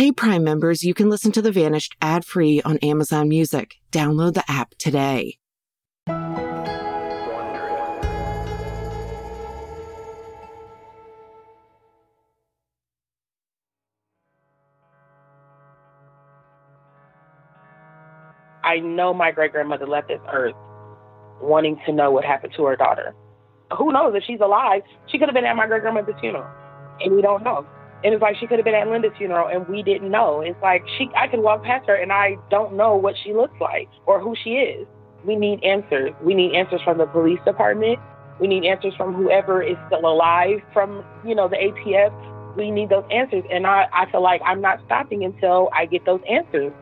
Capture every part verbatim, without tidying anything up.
Hey, Prime members, you can listen to The Vanished ad-free on Amazon Music. Download the app today. I know my great-grandmother left this earth wanting to know what happened to her daughter. Who knows if she's alive? She could have been at my great-grandmother's funeral, and we don't know. And it's like she could have been at Linda's funeral, and we didn't know. It's like she, I can walk past her, and I don't know what she looks like or who she is. We need answers. We need answers from the police department. We need answers from whoever is still alive from, you know, the A T F. We need those answers, and I, I feel like I'm not stopping until I get those answers.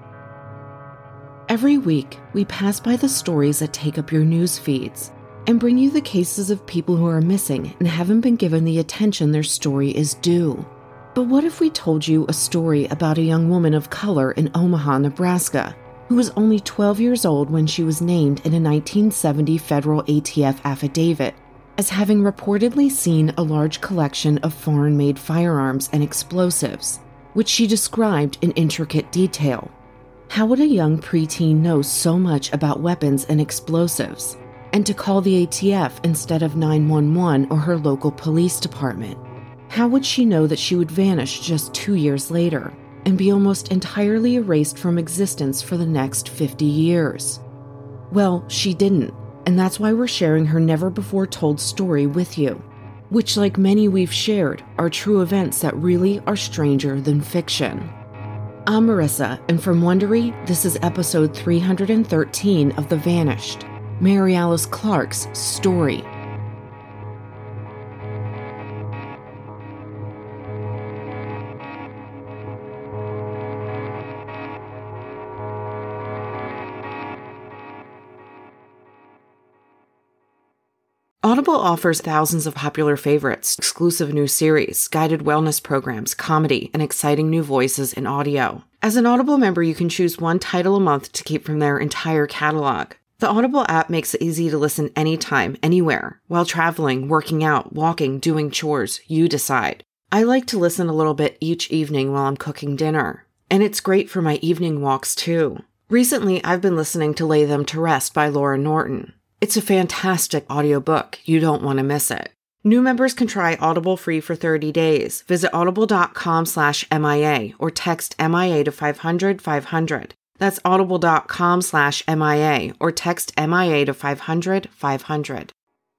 Every week, we pass by the stories that take up your news feeds and bring you the cases of people who are missing and haven't been given the attention their story is due. But what if we told you a story about a young woman of color in Omaha, Nebraska, who was only twelve years old when she was named in a nineteen seventy federal A T F affidavit as having reportedly seen a large collection of foreign-made firearms and explosives, which she described in intricate detail? How would a young preteen know so much about weapons and explosives, and to call the A T F instead of nine one one or her local police department? How would she know that she would vanish just two years later and be almost entirely erased from existence for the next fifty years? Well, she didn't, and that's why we're sharing her never-before-told story with you, which, like many we've shared, are true events that really are stranger than fiction. I'm Marissa, and from Wondery, this is episode three hundred thirteen of The Vanished, Mary Alice Clark's story. Audible offers thousands of popular favorites, exclusive new series, guided wellness programs, comedy, and exciting new voices in audio. As an Audible member, you can choose one title a month to keep from their entire catalog. The Audible app makes it easy to listen anytime, anywhere, while traveling, working out, walking, doing chores. You decide. I like to listen a little bit each evening while I'm cooking dinner. And it's great for my evening walks, too. Recently, I've been listening to Lay Them to Rest by Laura Norton. It's a fantastic audiobook. You don't want to miss it. New members can try Audible free for thirty days. Visit audible.com slash MIA or text M I A to five hundred five hundred. That's audible.com slash MIA or text M I A to five hundred five hundred.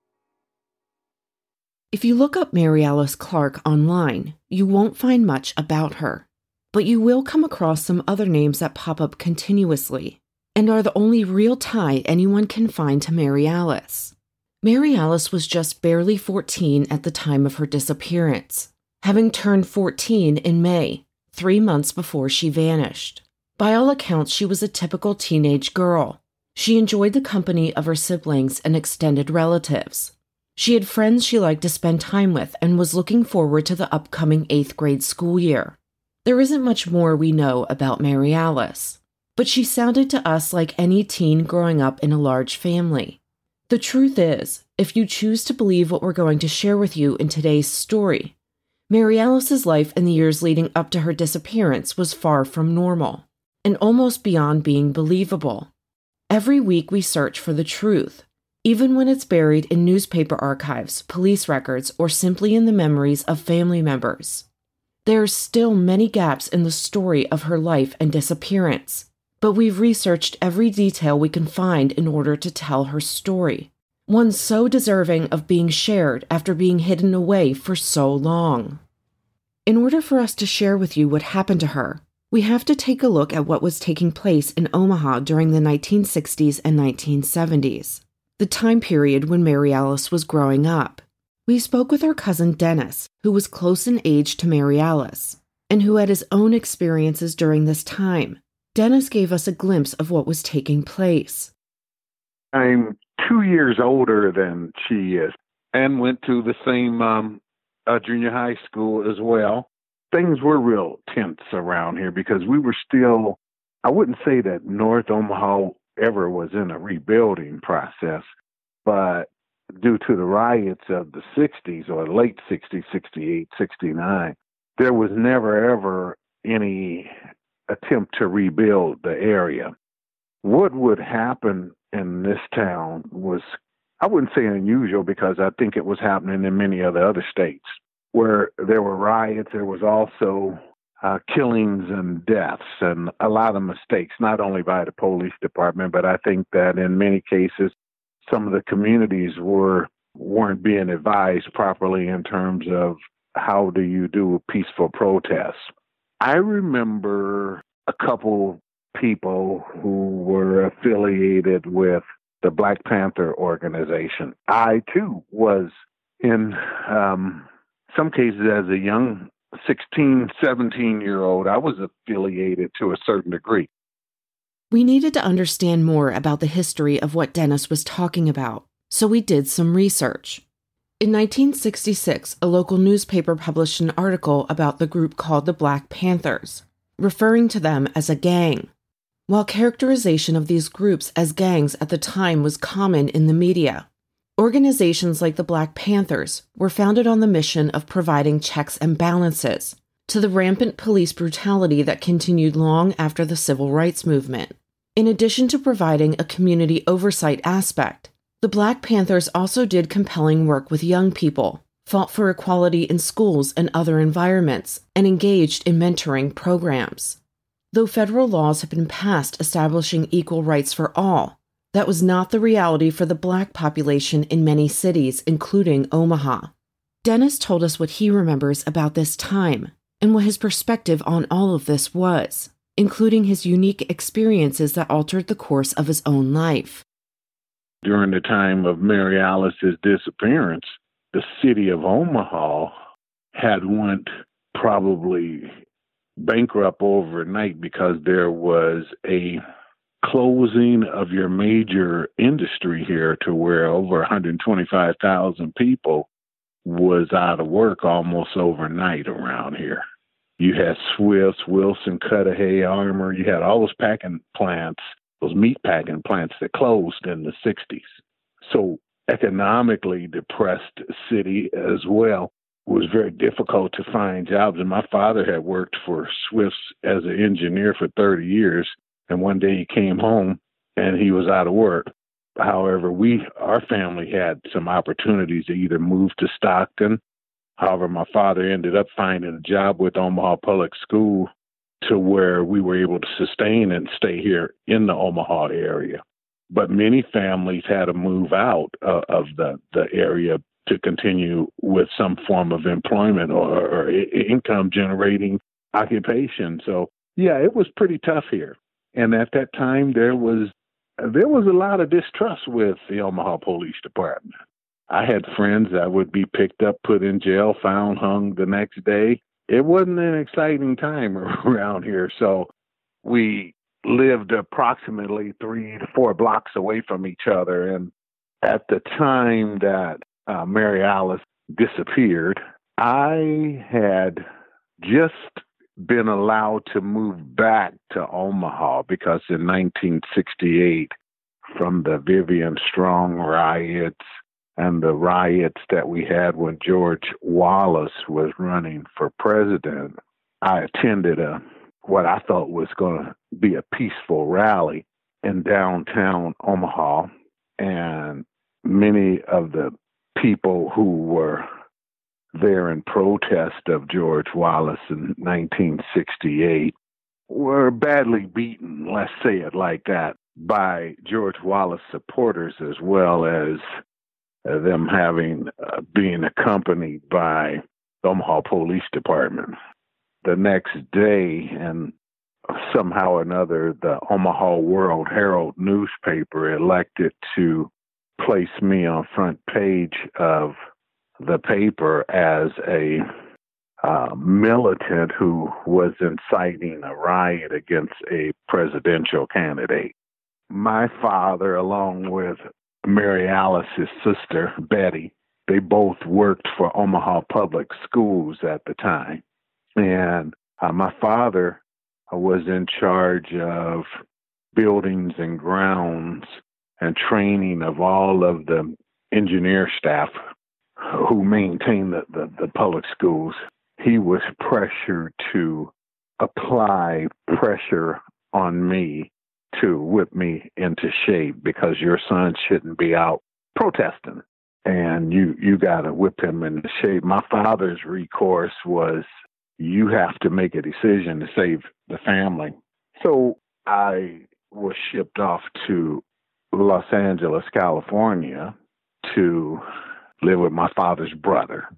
If you look up Mary Alice Clark online, you won't find much about her. But you will come across some other names that pop up continuously and are the only real tie anyone can find to Mary Alice. Mary Alice was just barely fourteen at the time of her disappearance, having turned fourteen in May, three months before she vanished. By all accounts, she was a typical teenage girl. She enjoyed the company of her siblings and extended relatives. She had friends she liked to spend time with and was looking forward to the upcoming eighth grade school year. There isn't much more we know about Mary Alice, but she sounded to us like any teen growing up in a large family. The truth is, if you choose to believe what we're going to share with you in today's story, Mary Alice's life in the years leading up to her disappearance was far from normal, and almost beyond being believable. Every week we search for the truth, even when it's buried in newspaper archives, police records, or simply in the memories of family members. There are still many gaps in the story of her life and disappearance, but we've researched every detail we can find in order to tell her story, one so deserving of being shared after being hidden away for so long. In order for us to share with you what happened to her, we have to take a look at what was taking place in Omaha during the nineteen sixties and nineteen seventies, the time period when Mary Alice was growing up. We spoke with her cousin Dennis, who was close in age to Mary Alice, and who had his own experiences during this time. Dennis gave us a glimpse of what was taking place. I'm two years older than she is and went to the same um, uh, junior high school as well. Things were real tense around here because we were still, I wouldn't say that North Omaha ever was in a rebuilding process, but due to the riots of the sixties or late sixties, sixty-eight, sixty-nine, there was never ever any attempt to rebuild the area. What would happen in this town was, I wouldn't say unusual, because I think it was happening in many of the other states where there were riots. There was also uh, killings and deaths and a lot of mistakes, not only by the police department, but I think that in many cases, some of the communities were, weren't being advised properly in terms of how do you do peaceful protests. I remember a couple people who were affiliated with the Black Panther organization. I, too, was in um, some cases as a young sixteen, seventeen-year-old, I was affiliated to a certain degree. We needed to understand more about the history of what Dennis was talking about, so we did some research. In nineteen sixty-six, a local newspaper published an article about the group called the Black Panthers, referring to them as a gang. While characterization of these groups as gangs at the time was common in the media, organizations like the Black Panthers were founded on the mission of providing checks and balances to the rampant police brutality that continued long after the civil rights movement. In addition to providing a community oversight aspect, the Black Panthers also did compelling work with young people, fought for equality in schools and other environments, and engaged in mentoring programs. Though federal laws have been passed establishing equal rights for all, that was not the reality for the Black population in many cities, including Omaha. Dennis told us what he remembers about this time and what his perspective on all of this was, including his unique experiences that altered the course of his own life. During the time of Mary Alice's disappearance, the city of Omaha had went probably bankrupt overnight because there was a closing of your major industry here, to where over one hundred twenty-five thousand people was out of work almost overnight around here. You had Swift's, Wilson, Cudahy, Armour. You had all those packing plants, those meat packing plants that closed in the sixties. So economically depressed city as well. It was very difficult to find jobs. And my father had worked for Swift's as an engineer for thirty years. And one day he came home and he was out of work. However, we, our family had some opportunities to either move to Stockton. However, my father ended up finding a job with Omaha Public School, to where we were able to sustain and stay here in the Omaha area. But many families had to move out uh, of the, the area to continue with some form of employment or, or income generating occupation. So, yeah, it was pretty tough here. And at that time, there was there was a lot of distrust with the Omaha Police Department. I had friends that would be picked up, put in jail, found, hung the next day. It wasn't an exciting time around here. So we lived approximately three to four blocks away from each other. And at the time that uh, Mary Alice disappeared, I had just been allowed to move back to Omaha because in nineteen sixty-eight, from the Vivian Strong riots and the riots that we had when George Wallace was running for president, I attended a what I thought was going to be a peaceful rally in downtown Omaha, and many of the people who were there in protest of George Wallace in nineteen sixty-eight were badly beaten, let's say it like that, by George Wallace supporters, as well as uh, them having uh, being accompanied by the Omaha Police Department. The next day, and somehow or another, the Omaha World Herald newspaper elected to place me on front page of the paper as a uh, militant who was inciting a riot against a presidential candidate. My father, along with Mary Alice's sister, Betty, they both worked for Omaha Public Schools at the time. And uh, my father was in charge of buildings and grounds and training of all of the engineer staff who maintained the, the, the public schools. He was pressured to apply pressure on me to whip me into shape because your son shouldn't be out protesting and you, you got to whip him into shape. My father's recourse was, you have to make a decision to save the family. So I was shipped off to Los Angeles, California to live with my father's brother.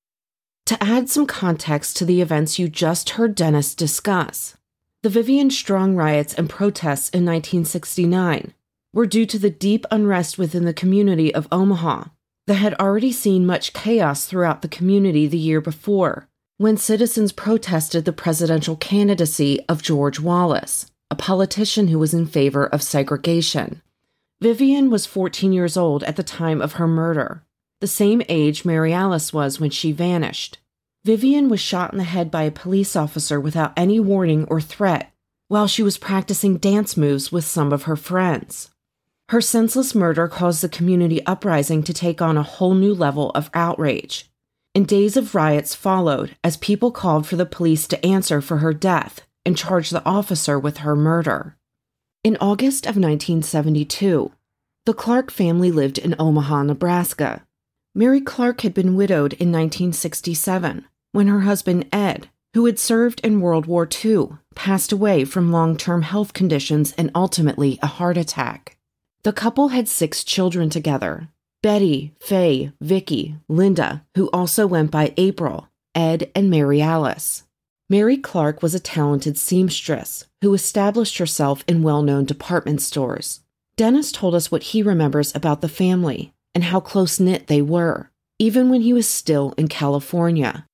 To add some context to the events you just heard Dennis discuss, the Vivian Strong riots and protests in nineteen sixty-nine were due to the deep unrest within the community of Omaha that had already seen much chaos throughout the community the year before, when citizens protested the presidential candidacy of George Wallace, a politician who was in favor of segregation. Vivian was fourteen years old at the time of her murder, the same age Mary Alice was when she vanished. Vivian was shot in the head by a police officer without any warning or threat while she was practicing dance moves with some of her friends. Her senseless murder caused the community uprising to take on a whole new level of outrage, and days of riots followed as people called for the police to answer for her death and charge the officer with her murder. In August of nineteen seventy-two, the Clark family lived in Omaha, Nebraska. Mary Clark had been widowed in nineteen sixty-seven when her husband Ed, who had served in World War Two, passed away from long-term health conditions and ultimately a heart attack. The couple had six children together: Betty, Faye, Vicky, Linda, who also went by April, Ed, and Mary Alice. Mary Clark was a talented seamstress who established herself in well-known department stores. Dennis told us what he remembers about the family and how close-knit they were, even when he was still in California.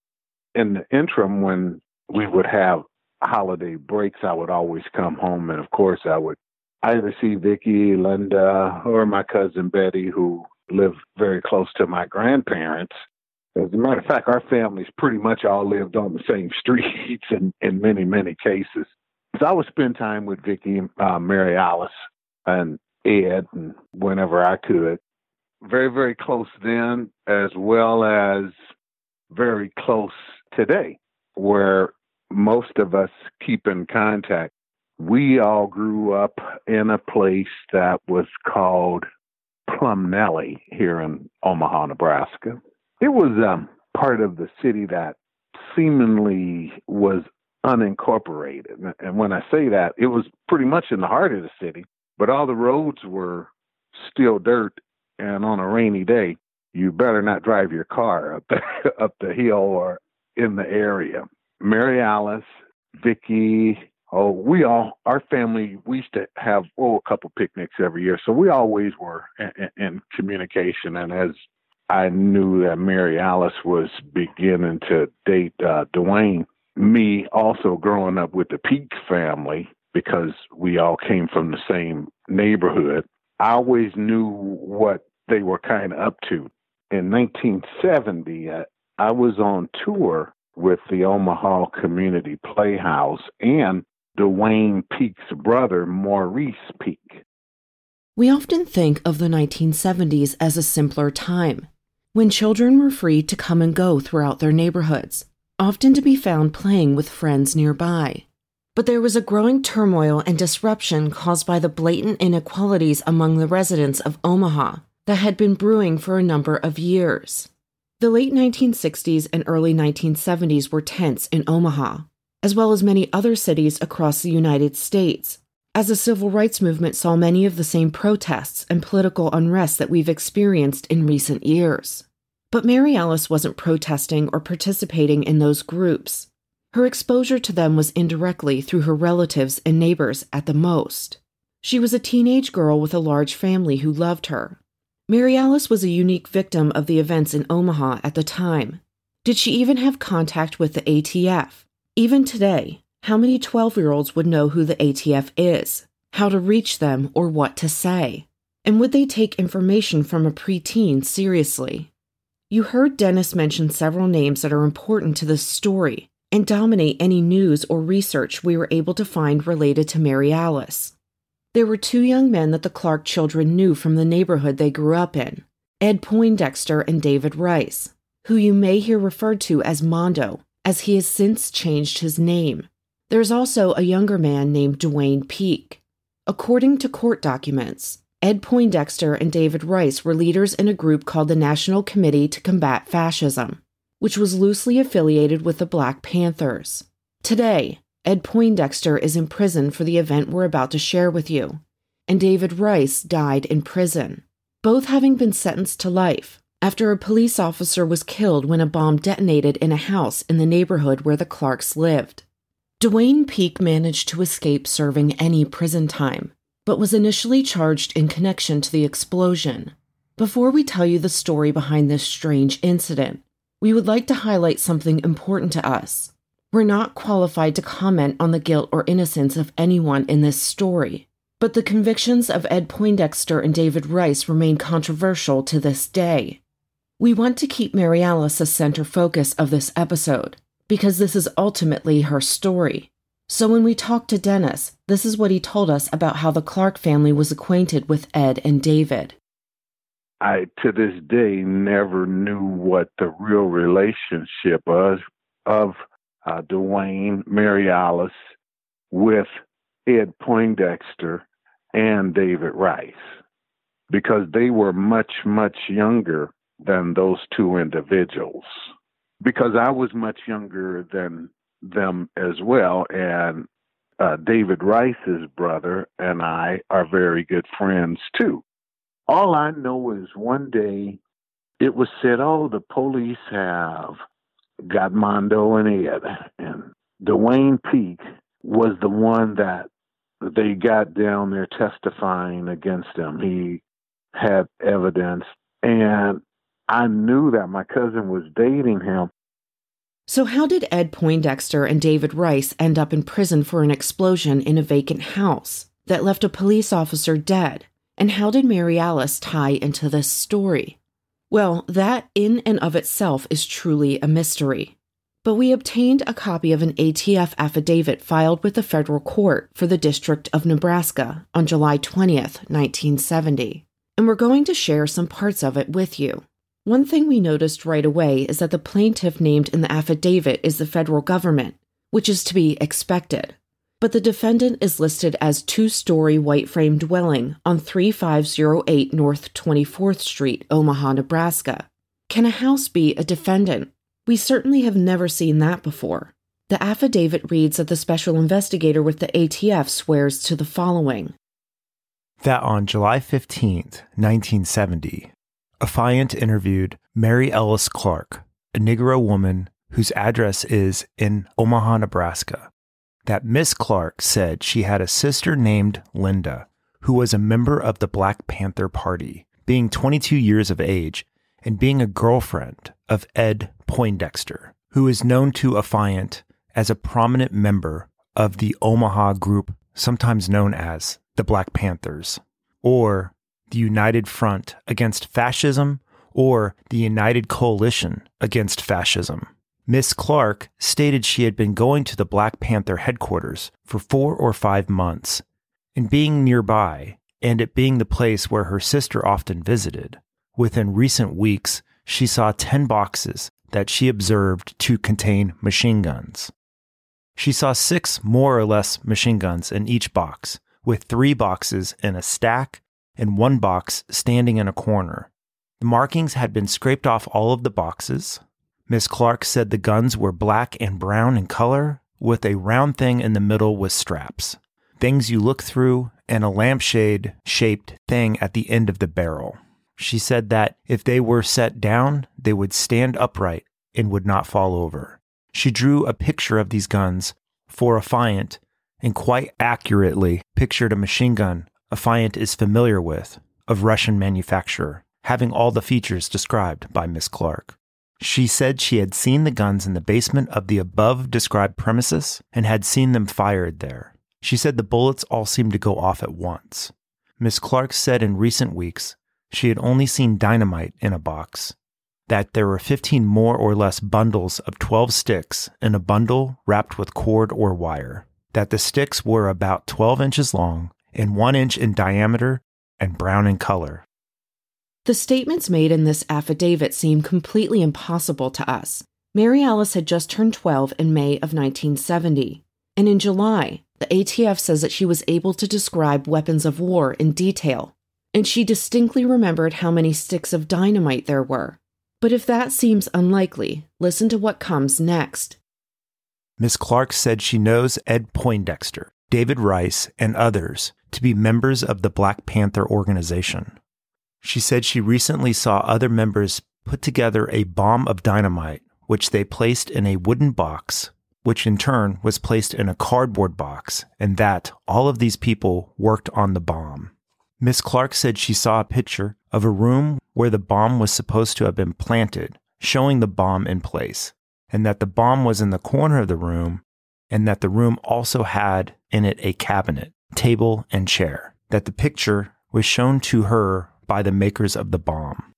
In the interim, when we would have holiday breaks, I would always come home, and of course I would either see Vicky, Linda, or my cousin Betty, who lived very close to my grandparents. As a matter of fact, our families pretty much all lived on the same streets in, in many, many cases. So I would spend time with Vicky, uh, Mary Alice, and Ed, and whenever I could. Very, very close then, as well as very close today, where most of us keep in contact. We all grew up in a place that was called Plumnelly here in Omaha, Nebraska. It was um, part of the city that seemingly was unincorporated. And when I say that, it was pretty much in the heart of the city, but all the roads were still dirt. And on a rainy day, you better not drive your car up the, up the hill or in the area. Mary Alice, Vicky, oh, we all, our family, we used to have, oh, a couple picnics every year. So we always were in, in communication. And as I knew that Mary Alice was beginning to date uh, Dwayne, me also growing up with the Peak family, because we all came from the same neighborhood, I always knew what they were kind of up to. In nineteen seventy, uh, I was on tour with the Omaha Community Playhouse and Dwayne Peak's brother, Maurice Peak. We often think of the nineteen seventies as a simpler time, when children were free to come and go throughout their neighborhoods, often to be found playing with friends nearby. But there was a growing turmoil and disruption caused by the blatant inequalities among the residents of Omaha that had been brewing for a number of years. The late nineteen sixties and early nineteen seventies were tense in Omaha, as well as many other cities across the United States, as the civil rights movement saw many of the same protests and political unrest that we've experienced in recent years. But Mary Alice wasn't protesting or participating in those groups. Her exposure to them was indirectly through her relatives and neighbors at the most. She was a teenage girl with a large family who loved her. Mary Alice was a unique victim of the events in Omaha at the time. Did she even have contact with the A T F? Even today, how many twelve-year-olds would know who the A T F is, how to reach them, or what to say? And would they take information from a preteen seriously? You heard Dennis mention several names that are important to this story and dominate any news or research we were able to find related to Mary Alice. There were two young men that the Clark children knew from the neighborhood they grew up in, Ed Poindexter and David Rice, who you may hear referred to as Mondo, as he has since changed his name. There's also a younger man named Dwayne Peak. According to court documents, Ed Poindexter and David Rice were leaders in a group called the National Committee to Combat Fascism, which was loosely affiliated with the Black Panthers. Today, Ed Poindexter is in prison for the event we're about to share with you, and David Rice died in prison, both having been sentenced to life after a police officer was killed when a bomb detonated in a house in the neighborhood where the Clarks lived. Dwayne Peak managed to escape serving any prison time, but was initially charged in connection to the explosion. Before we tell you the story behind this strange incident, we would like to highlight something important to us. We're not qualified to comment on the guilt or innocence of anyone in this story, but the convictions of Ed Poindexter and David Rice remain controversial to this day. We want to keep Mary Alice a center focus of this episode, because this is ultimately her story. So when we talked to Dennis, this is what he told us about how the Clark family was acquainted with Ed and David. I, to this day, never knew what the real relationship was of uh, Dwayne, Mary Alice, with Ed Poindexter and David Rice, because they were much, much younger than those two individuals. Because I was much younger than them as well, and uh, David Rice's brother and I are very good friends too. All I know is one day it was said, oh, the police have got Mondo and Ed, and Dwayne Peak was the one that they got down there testifying against him. He had evidence, and I knew that my cousin was dating him. So how did Ed Poindexter and David Rice end up in prison for an explosion in a vacant house that left a police officer dead? And how did Mary Alice tie into this story? Well, that in and of itself is truly a mystery. But we obtained a copy of an A T F affidavit filed with the federal court for the District of Nebraska on July twentieth, nineteen seventy. And we're going to share some parts of it with you. One thing we noticed right away is that the plaintiff named in the affidavit is the federal government, which is to be expected. But the defendant is listed as two-story white frame dwelling on thirty-five oh eight North twenty-fourth Street, Omaha, Nebraska. Can a house be a defendant? We certainly have never seen that before. The affidavit reads that the special investigator with the A T F swears to the following. That on July fifteenth, nineteen seventy, Affiant interviewed Mary Alice Clark, a Negro woman whose address is in Omaha, Nebraska. That Miss Clark said she had a sister named Linda, who was a member of the Black Panther Party, being twenty-two years of age and being a girlfriend of Ed Poindexter, who is known to Affiant as a prominent member of the Omaha group, sometimes known as the Black Panthers, or the United Front Against Fascism, or the United Coalition Against Fascism. Miss Clark stated she had been going to the Black Panther headquarters for four or five months, and being nearby, and it being the place where her sister often visited, within recent weeks she saw ten boxes that she observed to contain machine guns. She saw six more or less machine guns in each box, with three boxes in a stack and one box standing in a corner. The markings had been scraped off all of the boxes. Miss Clark said the guns were black and brown in color, with a round thing in the middle with straps, things you look through, and a lampshade-shaped thing at the end of the barrel. She said that if they were set down, they would stand upright and would not fall over. She drew a picture of these guns for Affiant and quite accurately pictured a machine gun Affiant is familiar with, of Russian manufacture, having all the features described by Miss Clark. She said she had seen the guns in the basement of the above-described premises and had seen them fired there. She said the bullets all seemed to go off at once. Miss Clark said in recent weeks she had only seen dynamite in a box, that there were fifteen more or less bundles of twelve sticks in a bundle wrapped with cord or wire, that the sticks were about twelve inches long and one inch in diameter and brown in color. The statements made in this affidavit seem completely impossible to us. Mary Alice had just turned twelve in May of nineteen seventy. And in July, the A T F says that she was able to describe weapons of war in detail, and she distinctly remembered how many sticks of dynamite there were. But if that seems unlikely, listen to what comes next. Miss Clark said she knows Ed Poindexter, David Rice, and others to be members of the Black Panther organization. She said she recently saw other members put together a bomb of dynamite, which they placed in a wooden box, which in turn was placed in a cardboard box, and that all of these people worked on the bomb. Miss Clark said she saw a picture of a room where the bomb was supposed to have been planted, showing the bomb in place, and that the bomb was in the corner of the room, and that the room also had in it a cabinet, table, and chair, that the picture was shown to her by the makers of the bomb.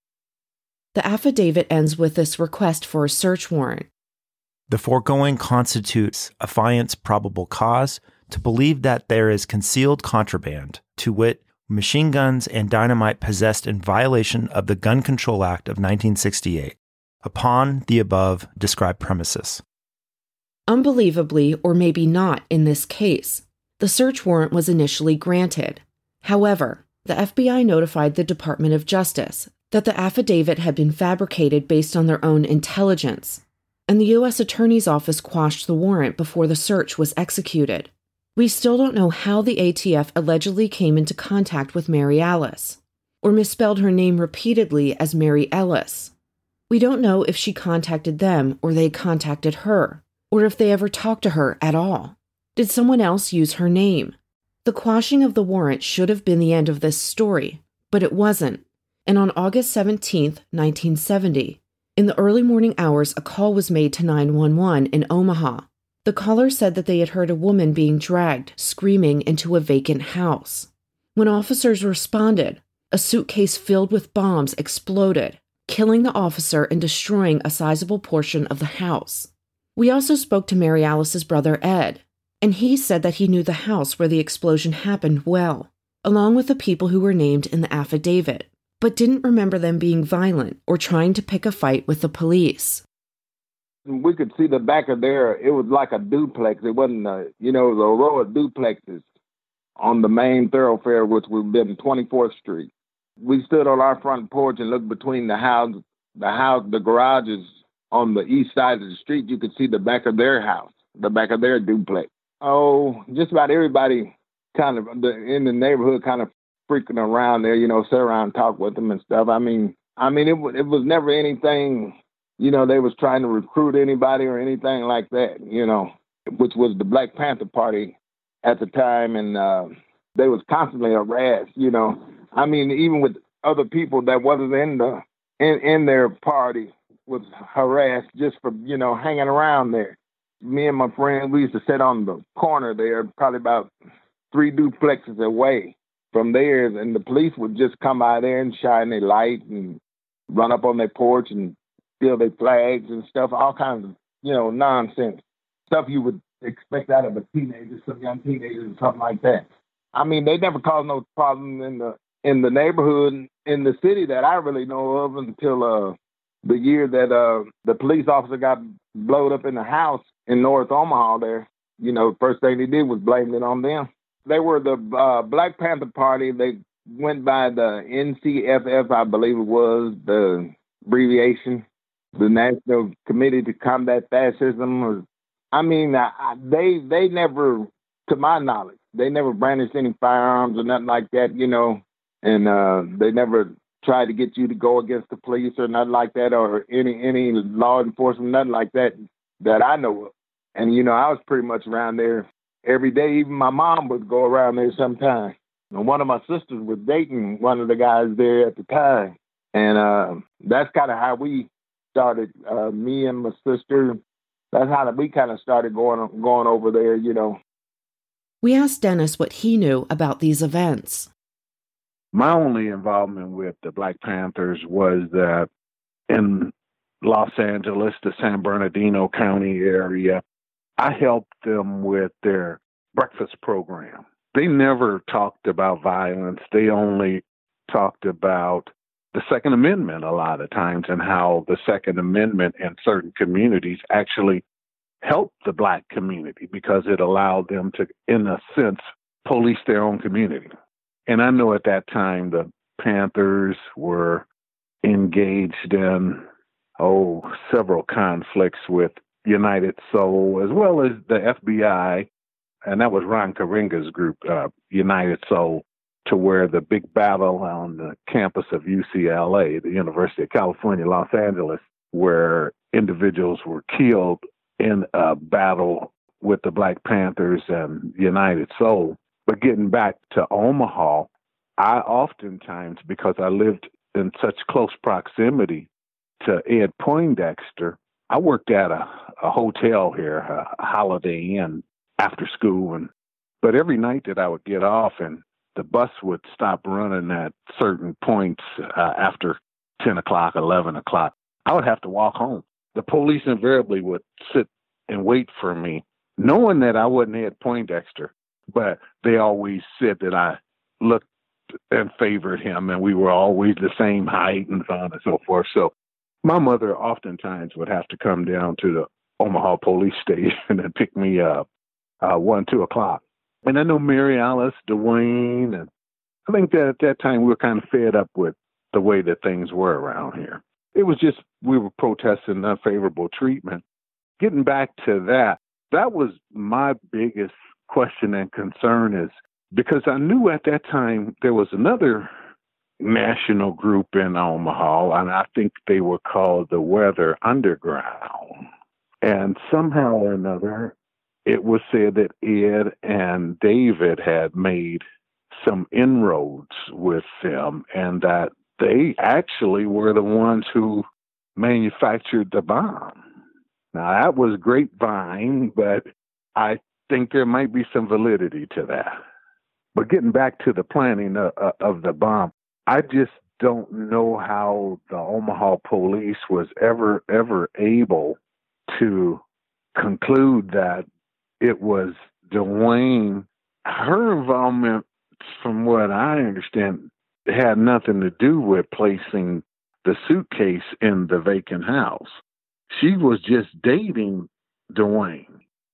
The affidavit ends with this request for a search warrant. The foregoing constitutes affiant's probable cause to believe that there is concealed contraband, to wit, machine guns and dynamite possessed in violation of the Gun Control Act of nineteen sixty-eight, upon the above described premises. Unbelievably, or maybe not in this case, the search warrant was initially granted. However, the F B I notified the Department of Justice that the affidavit had been fabricated based on their own intelligence, and the U S Attorney's Office quashed the warrant before the search was executed. We still don't know how the A T F allegedly came into contact with Mary Alice, or misspelled her name repeatedly as Mary Ellis. We don't know if she contacted them or they contacted her, or if they ever talked to her at all. Did someone else use her name? The quashing of the warrant should have been the end of this story, but it wasn't. And on August seventeenth, nineteen seventy, in the early morning hours, a call was made to nine one one in Omaha. The caller said that they had heard a woman being dragged, screaming, into a vacant house. When officers responded, a suitcase filled with bombs exploded, killing the officer and destroying a sizable portion of the house. We also spoke to Mary Alice's brother Ed, and he said that he knew the house where the explosion happened well, along with the people who were named in the affidavit, but didn't remember them being violent or trying to pick a fight with the police. We could see the back of there. It was like a duplex. It wasn't, a, you know, it was a row of duplexes on the main thoroughfare, which would have been twenty-fourth Street. We stood on our front porch and looked between the house, the house, the garages on the east side of the street. You could see the back of their house, the back of their duplex. Oh, just about everybody kind of the, in the neighborhood kind of freaking around there, you know, sit around and talk with them and stuff. I mean, I mean, it, it was never anything, you know, they was trying to recruit anybody or anything like that, you know, which was the Black Panther Party at the time. And uh, they was constantly harassed, you know. I mean, even with other people that wasn't in the in, in their party was harassed just for, you know, hanging around there. Me and my friend, we used to sit on the corner there, probably about three duplexes away from theirs, and the police would just come by there and shine their light and run up on their porch and steal their flags and stuff, all kinds of, you know, nonsense. Stuff you would expect out of a teenager, some young teenagers or something like that. I mean, they never caused no problem in the in the neighborhood, in the city that I really know of until uh, the year that uh, the police officer got blowed up in the house in North Omaha there. You know, the first thing they did was blame it on them. They were the uh, Black Panther Party. They went by the N C F F, I believe it was, the abbreviation, the National Committee to Combat Fascism. Or, I mean, I, they they never, to my knowledge, they never brandished any firearms or nothing like that, you know, and uh, they never tried to get you to go against the police or nothing like that, or any any law enforcement, nothing like that that I know of. And, you know, I was pretty much around there every day. Even my mom would go around there sometime. And one of my sisters was dating one of the guys there at the time. And uh, that's kind of how we started, uh, me and my sister. That's how we kind of started going going over there, you know. We asked Dennis what he knew about these events. My only involvement with the Black Panthers was that in Los Angeles, the San Bernardino County area, I helped them with their breakfast program. They never talked about violence. They only talked about the Second Amendment a lot of times and how the Second Amendment in certain communities actually help the black community because it allowed them to, in a sense, police their own community. And I know at that time the Panthers were engaged in, oh, several conflicts with United Soul, as well as the F B I, and that was Ron Karenga's group, uh, United Soul, to where the big battle on the campus of U C L A, the University of California, Los Angeles, where individuals were killed in a battle with the Black Panthers and United Soul. But getting back to Omaha, I oftentimes, because I lived in such close proximity to Ed Poindexter, I worked at a, a hotel here, a Holiday Inn, after school. And but every night that I would get off and the bus would stop running at certain points uh, after ten o'clock, eleven o'clock, I would have to walk home. The police invariably would sit and wait for me, knowing that I wasn't Ed Poindexter, but they always said that I looked and favored him, and we were always the same height and so on and so forth. So my mother oftentimes would have to come down to the Omaha police station and pick me up uh, one, two o'clock. And I know Mary Alice, Dwayne, and I think that at that time we were kind of fed up with the way that things were around here. It was just we were protesting unfavorable treatment. Getting back to that, that was my biggest question and concern, is because I knew at that time there was another national group in Omaha, and I think they were called the Weather Underground. And somehow or another, it was said that Ed and David had made some inroads with them, and that they actually were the ones who manufactured the bomb. Now, that was grapevine, but I think there might be some validity to that. But getting back to the planning of, of the bomb, I just don't know how the Omaha police was ever, ever able to conclude that it was Dwayne. Her involvement, from what I understand, had nothing to do with placing the suitcase in the vacant house. She was just dating Dwayne.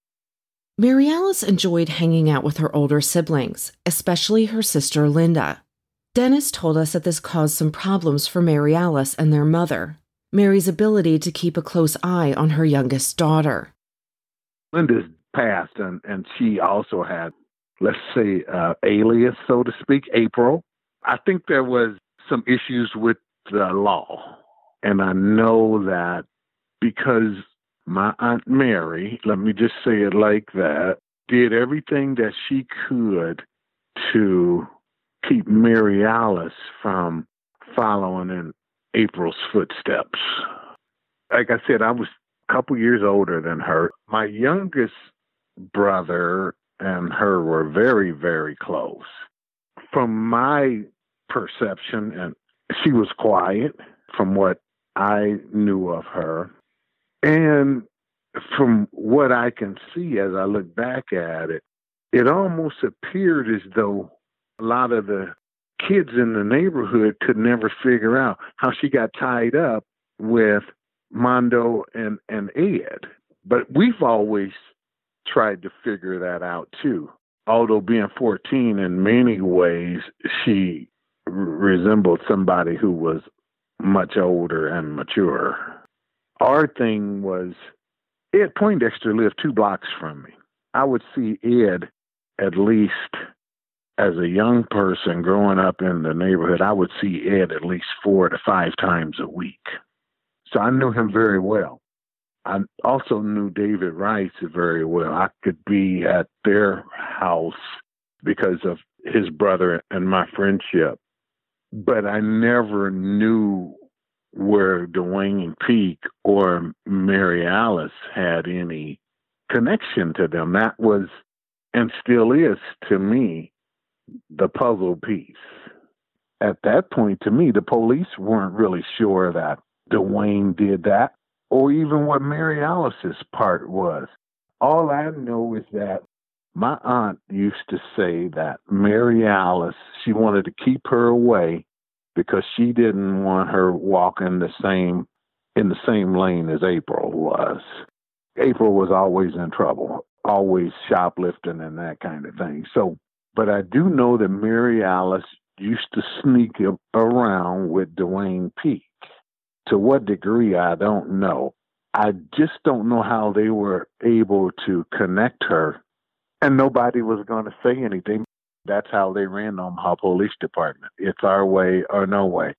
Mary Alice enjoyed hanging out with her older siblings, especially her sister Linda. Dennis told us that this caused some problems for Mary Alice and their mother, Mary's ability to keep a close eye on her youngest daughter. Linda's passed, and, and she also had, let's say, uh, alias, so to speak, April. I think there was some issues with the law, and I know that because my Aunt Mary, let me just say it like that, did everything that she could to keep Mary Alice from following in April's footsteps. Like I said, I was a couple years older than her. My youngest brother and her were very, very close. From my perception, and she was quiet from what I knew of her. And from what I can see as I look back at it, it almost appeared as though a lot of the kids in the neighborhood could never figure out how she got tied up with Mondo and, and Ed. But we've always tried to figure that out too. Although being fourteen, in many ways, she r- resembled somebody who was much older and mature. Our thing was, Ed Poindexter lived two blocks from me. I would see Ed at least as a young person growing up in the neighborhood. I would see Ed at least four to five times a week. So I knew him very well. I also knew David Rice very well. I could be at their house because of his brother and my friendship. But I never knew where Dwayne Peak or Mary Alice had any connection to them. That was, and still is to me, the puzzle piece. At that point, to me, the police weren't really sure that Dwayne did that, or even what Mary Alice's part was. All I know is that my aunt used to say that Mary Alice, she wanted to keep her away because she didn't want her walking the same in the same lane as April was. April was always in trouble, always shoplifting and that kind of thing. So, but I do know that Mary Alice used to sneak around with Dwayne Peak. To what degree, I don't know. I just don't know how they were able to connect her, and nobody was going to say anything. That's how they ran the Omaha Police Department. It's our way or no way.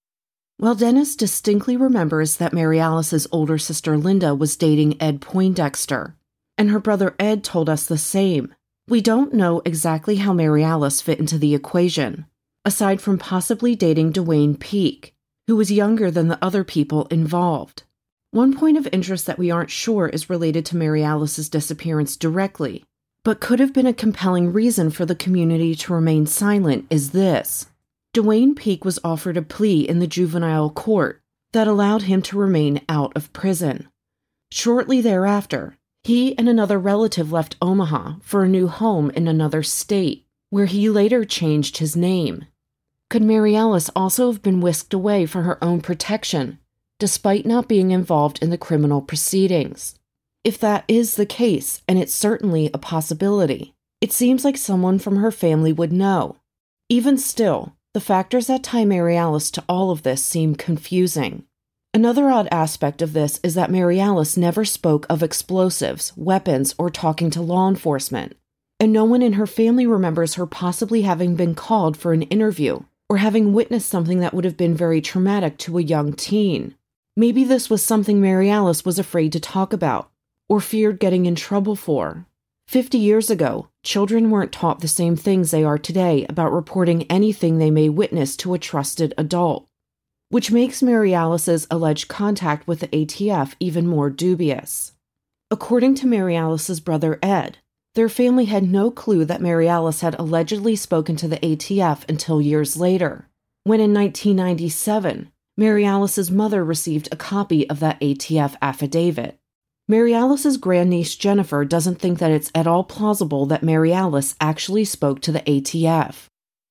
Well, Dennis distinctly remembers that Mary Alice's older sister Linda was dating Ed Poindexter, and her brother Ed told us the same. We don't know exactly how Mary Alice fit into the equation, aside from possibly dating Dwayne Peak, who was younger than the other people involved. One point of interest that we aren't sure is related to Mary Alice's disappearance directly, but could have been a compelling reason for the community to remain silent is this. Dwayne Peak was offered a plea in the juvenile court that allowed him to remain out of prison. Shortly thereafter, he and another relative left Omaha for a new home in another state, where he later changed his name. Could Mary Alice also have been whisked away for her own protection, despite not being involved in the criminal proceedings? If that is the case, and it's certainly a possibility, it seems like someone from her family would know. Even still, the factors that tie Mary Alice to all of this seem confusing. Another odd aspect of this is that Mary Alice never spoke of explosives, weapons, or talking to law enforcement, and no one in her family remembers her possibly having been called for an interview or having witnessed something that would have been very traumatic to a young teen. Maybe this was something Mary Alice was afraid to talk about or feared getting in trouble for. Fifty years ago, children weren't taught the same things they are today about reporting anything they may witness to a trusted adult, which makes Mary Alice's alleged contact with the A T F even more dubious. According to Mary Alice's brother Ed, their family had no clue that Mary Alice had allegedly spoken to the A T F until years later, when in nineteen ninety-seven, Mary Alice's mother received a copy of that A T F affidavit. Mary Alice's grandniece Jennifer doesn't think that it's at all plausible that Mary Alice actually spoke to the A T F.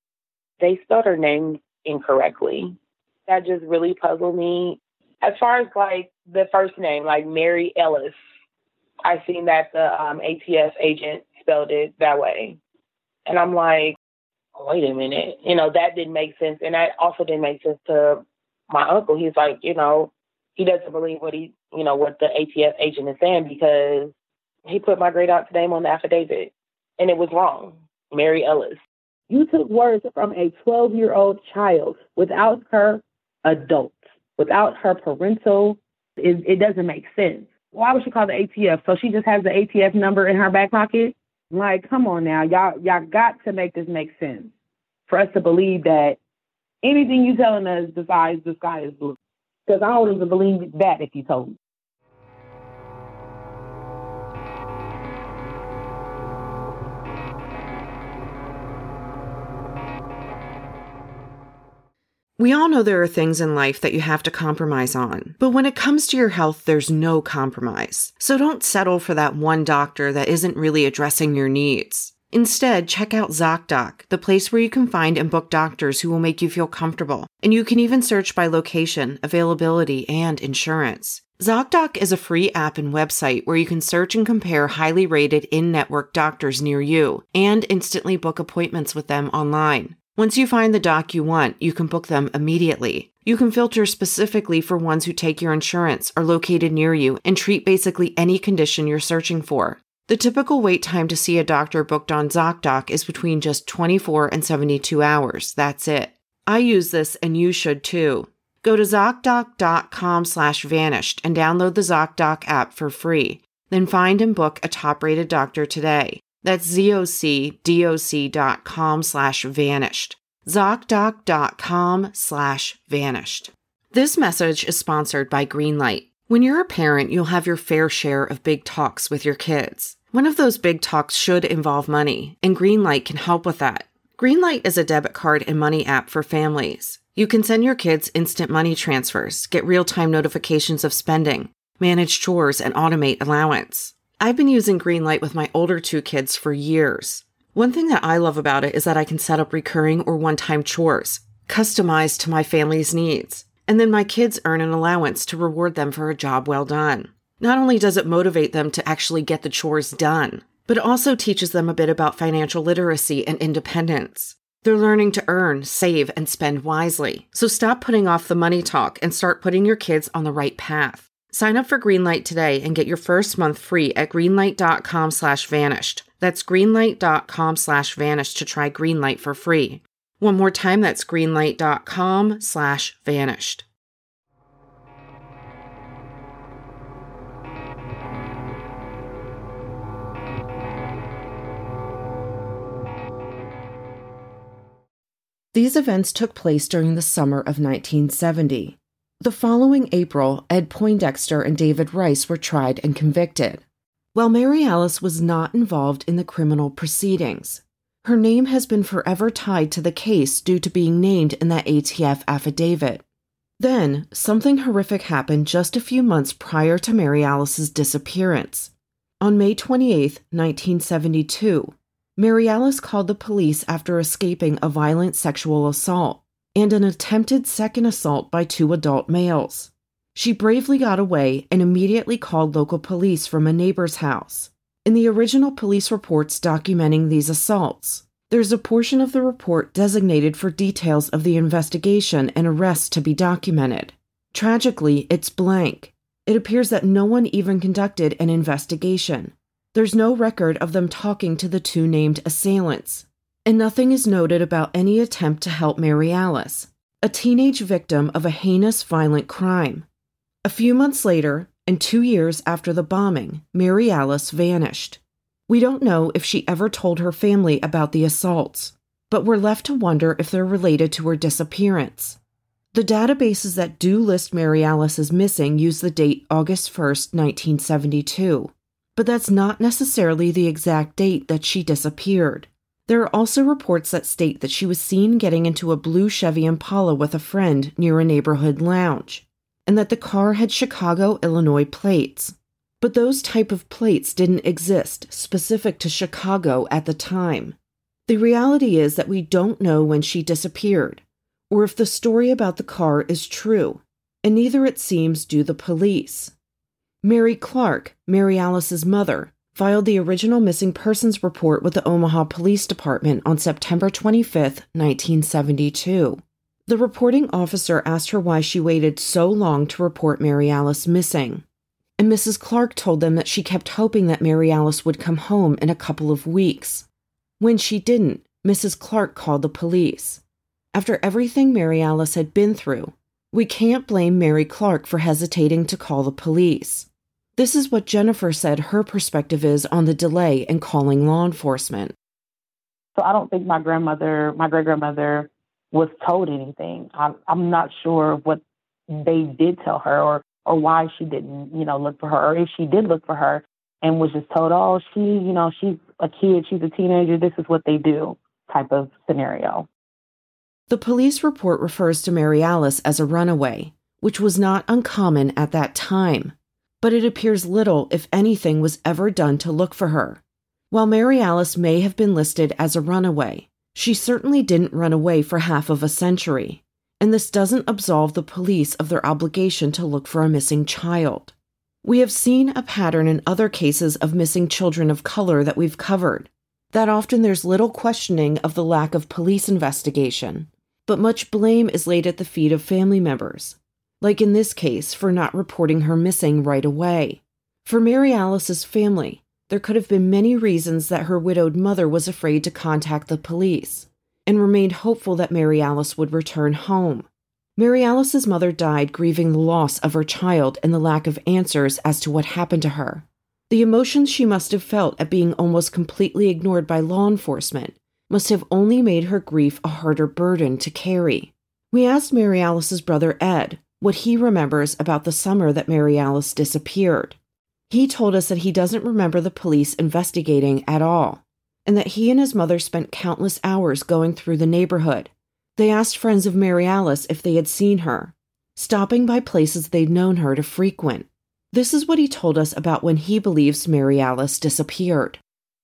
They spelled her name incorrectly. That just really puzzled me. As far as like the first name, like Mary Ellis, I seen that the um, A T F agent spelled it that way. And I'm like, oh, wait a minute. You know, that didn't make sense. And that also didn't make sense to my uncle. He's like, you know, he doesn't believe what he, you know, what the A T F agent is saying because he put my great aunt's name on the affidavit and it was wrong. Mary Ellis. You took words from a twelve-year-old child without her adult, without her parental. It, it doesn't make sense. Why would she call the A T F? So she just has the A T F number in her back pocket? Like, come on now. Y'all, y'all got to make this make sense for us to believe that anything you telling us besides the sky is blue. Because I don't even believe that if you told me. We all know there are things in life that you have to compromise on, but when it comes to your health, there's no compromise. So don't settle for that one doctor that isn't really addressing your needs. Instead, check out ZocDoc, the place where you can find and book doctors who will make you feel comfortable. And you can even search by location, availability, and insurance. ZocDoc is a free app and website where you can search and compare highly rated in-network doctors near you and instantly book appointments with them online. Once you find the doc you want, you can book them immediately. You can filter specifically for ones who take your insurance, are located near you, and treat basically any condition you're searching for. The typical wait time to see a doctor booked on ZocDoc is between just twenty-four and seventy-two hours. That's it. I use this and you should too. Go to ZocDoc.com slash vanished and download the ZocDoc app for free. Then find and book a top-rated doctor today. That's ZocDoc.com slash vanished. ZocDoc.com slash vanished. This message is sponsored by Greenlight. When you're a parent, you'll have your fair share of big talks with your kids. One of those big talks should involve money, and Greenlight can help with that. Greenlight is a debit card and money app for families. You can send your kids instant money transfers, get real-time notifications of spending, manage chores, and automate allowance. I've been using Greenlight with my older two kids for years. One thing that I love about it is that I can set up recurring or one-time chores, customized to my family's needs. And then my kids earn an allowance to reward them for a job well done. Not only does it motivate them to actually get the chores done, but it also teaches them a bit about financial literacy and independence. They're learning to earn, save, and spend wisely. So stop putting off the money talk and start putting your kids on the right path. Sign up for Greenlight today and get your first month free at greenlight.com slash vanished. That's greenlight.com slash vanished to try Greenlight for free. One more time, that's greenlight.com slash vanished. These events took place during the summer of nineteen seventy. The following April, Ed Poindexter and David Rice were tried and convicted. While Mary Alice was not involved in the criminal proceedings, her name has been forever tied to the case due to being named in that A T F affidavit. Then, something horrific happened just a few months prior to Mary Alice's disappearance. On May twenty-eighth, nineteen seventy-two, Mary Alice called the police after escaping a violent sexual assault and an attempted second assault by two adult males. She bravely got away and immediately called local police from a neighbor's house. In the original police reports documenting these assaults, there's a portion of the report designated for details of the investigation and arrests to be documented. Tragically, it's blank. It appears that no one even conducted an investigation. There's no record of them talking to the two named assailants, and nothing is noted about any attempt to help Mary Alice, a teenage victim of a heinous violent crime. A few months later, and two years after the bombing, Mary Alice vanished. We don't know if she ever told her family about the assaults, but we're left to wonder if they're related to her disappearance. The databases that do list Mary Alice as missing use the date August first, nineteen seventy-two. But that's not necessarily the exact date that she disappeared. There are also reports that state that she was seen getting into a blue Chevy Impala with a friend near a neighborhood lounge, and that the car had Chicago, Illinois plates. But those type of plates didn't exist specific to Chicago at the time. The reality is that we don't know when she disappeared, or if the story about the car is true, and neither it seems do the police. Mary Clark, Mary Alice's mother, filed the original missing persons report with the Omaha Police Department on September twenty-fifth, nineteen seventy-two. The reporting officer asked her why she waited so long to report Mary Alice missing, and Missus Clark told them that she kept hoping that Mary Alice would come home in a couple of weeks. When she didn't, Missus Clark called the police. After everything Mary Alice had been through, we can't blame Mary Clark for hesitating to call the police. This is what Jennifer said her perspective is on the delay in calling law enforcement. So I don't think my grandmother, my great-grandmother was told anything. I'm, I'm not sure what they did tell her or, or why she didn't, you know, look for her, or if she did look for her and was just told, oh, she, you know, she's a kid, she's a teenager, this is what they do type of scenario. The police report refers to Mary Alice as a runaway, which was not uncommon at that time. But it appears little, if anything, was ever done to look for her. While Mary Alice may have been listed as a runaway, she certainly didn't run away for half of a century, and this doesn't absolve the police of their obligation to look for a missing child. We have seen a pattern in other cases of missing children of color that we've covered, that often there's little questioning of the lack of police investigation, but much blame is laid at the feet of family members, like in this case for not reporting her missing right away. For Mary Alice's family, there could have been many reasons that her widowed mother was afraid to contact the police and remained hopeful that Mary Alice would return home. Mary Alice's mother died grieving the loss of her child and the lack of answers as to what happened to her. The emotions she must have felt at being almost completely ignored by law enforcement must have only made her grief a harder burden to carry. We asked Mary Alice's brother Ed what he remembers about the summer that Mary Alice disappeared. He told us that he doesn't remember the police investigating at all, and that he and his mother spent countless hours going through the neighborhood. They asked friends of Mary Alice if they had seen her, stopping by places they'd known her to frequent. This is what he told us about when he believes Mary Alice disappeared.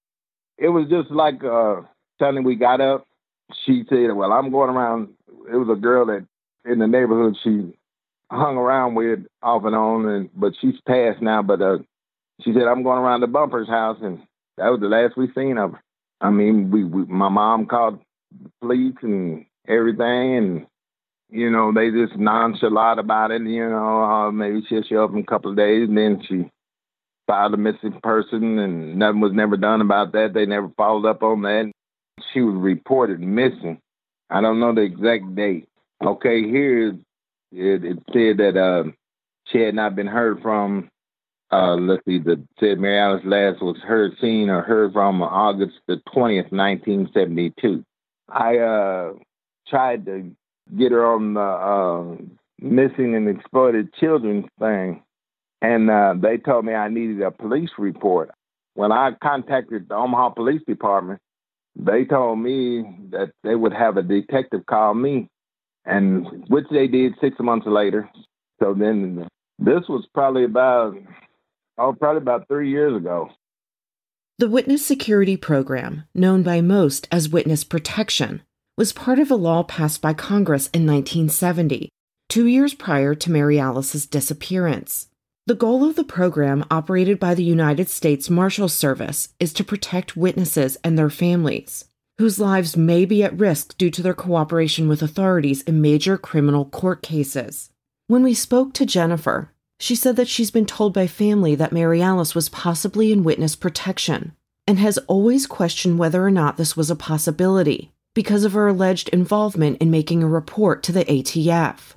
It was just like uh, something we got up. She said, well, I'm going around. It was a girl that in the neighborhood, she hung around with off and on, and but she's passed now. But uh, she said, I'm going around the Bumper's house, and that was the last we seen of her. I mean, we, we my mom called the police and everything, and, you know, they just nonchalant about it. You know, uh, maybe she'll show up in a couple of days, and then she filed a missing person, and nothing was never done about that. They never followed up on that. She was reported missing. I don't know the exact date. Okay, here it, it said that uh, she had not been heard from. Uh, let's see, the said Mary Alice last was heard, seen, or heard from August the twentieth, nineteen seventy-two. I uh, tried to get her on the uh, missing and exploited children thing, and uh, they told me I needed a police report. When I contacted the Omaha Police Department, they told me that they would have a detective call me, and which they did six months later. So then this was probably about, oh, probably about three years ago. The Witness Security Program, known by most as Witness Protection, was part of a law passed by Congress in nineteen seventy, two years prior to Mary Alice's disappearance. The goal of the program, operated by the United States Marshals Service, is to protect witnesses and their families, whose lives may be at risk due to their cooperation with authorities in major criminal court cases. When we spoke to Jennifer, she said that she's been told by family that Mary Alice was possibly in witness protection and has always questioned whether or not this was a possibility because of her alleged involvement in making a report to the A T F.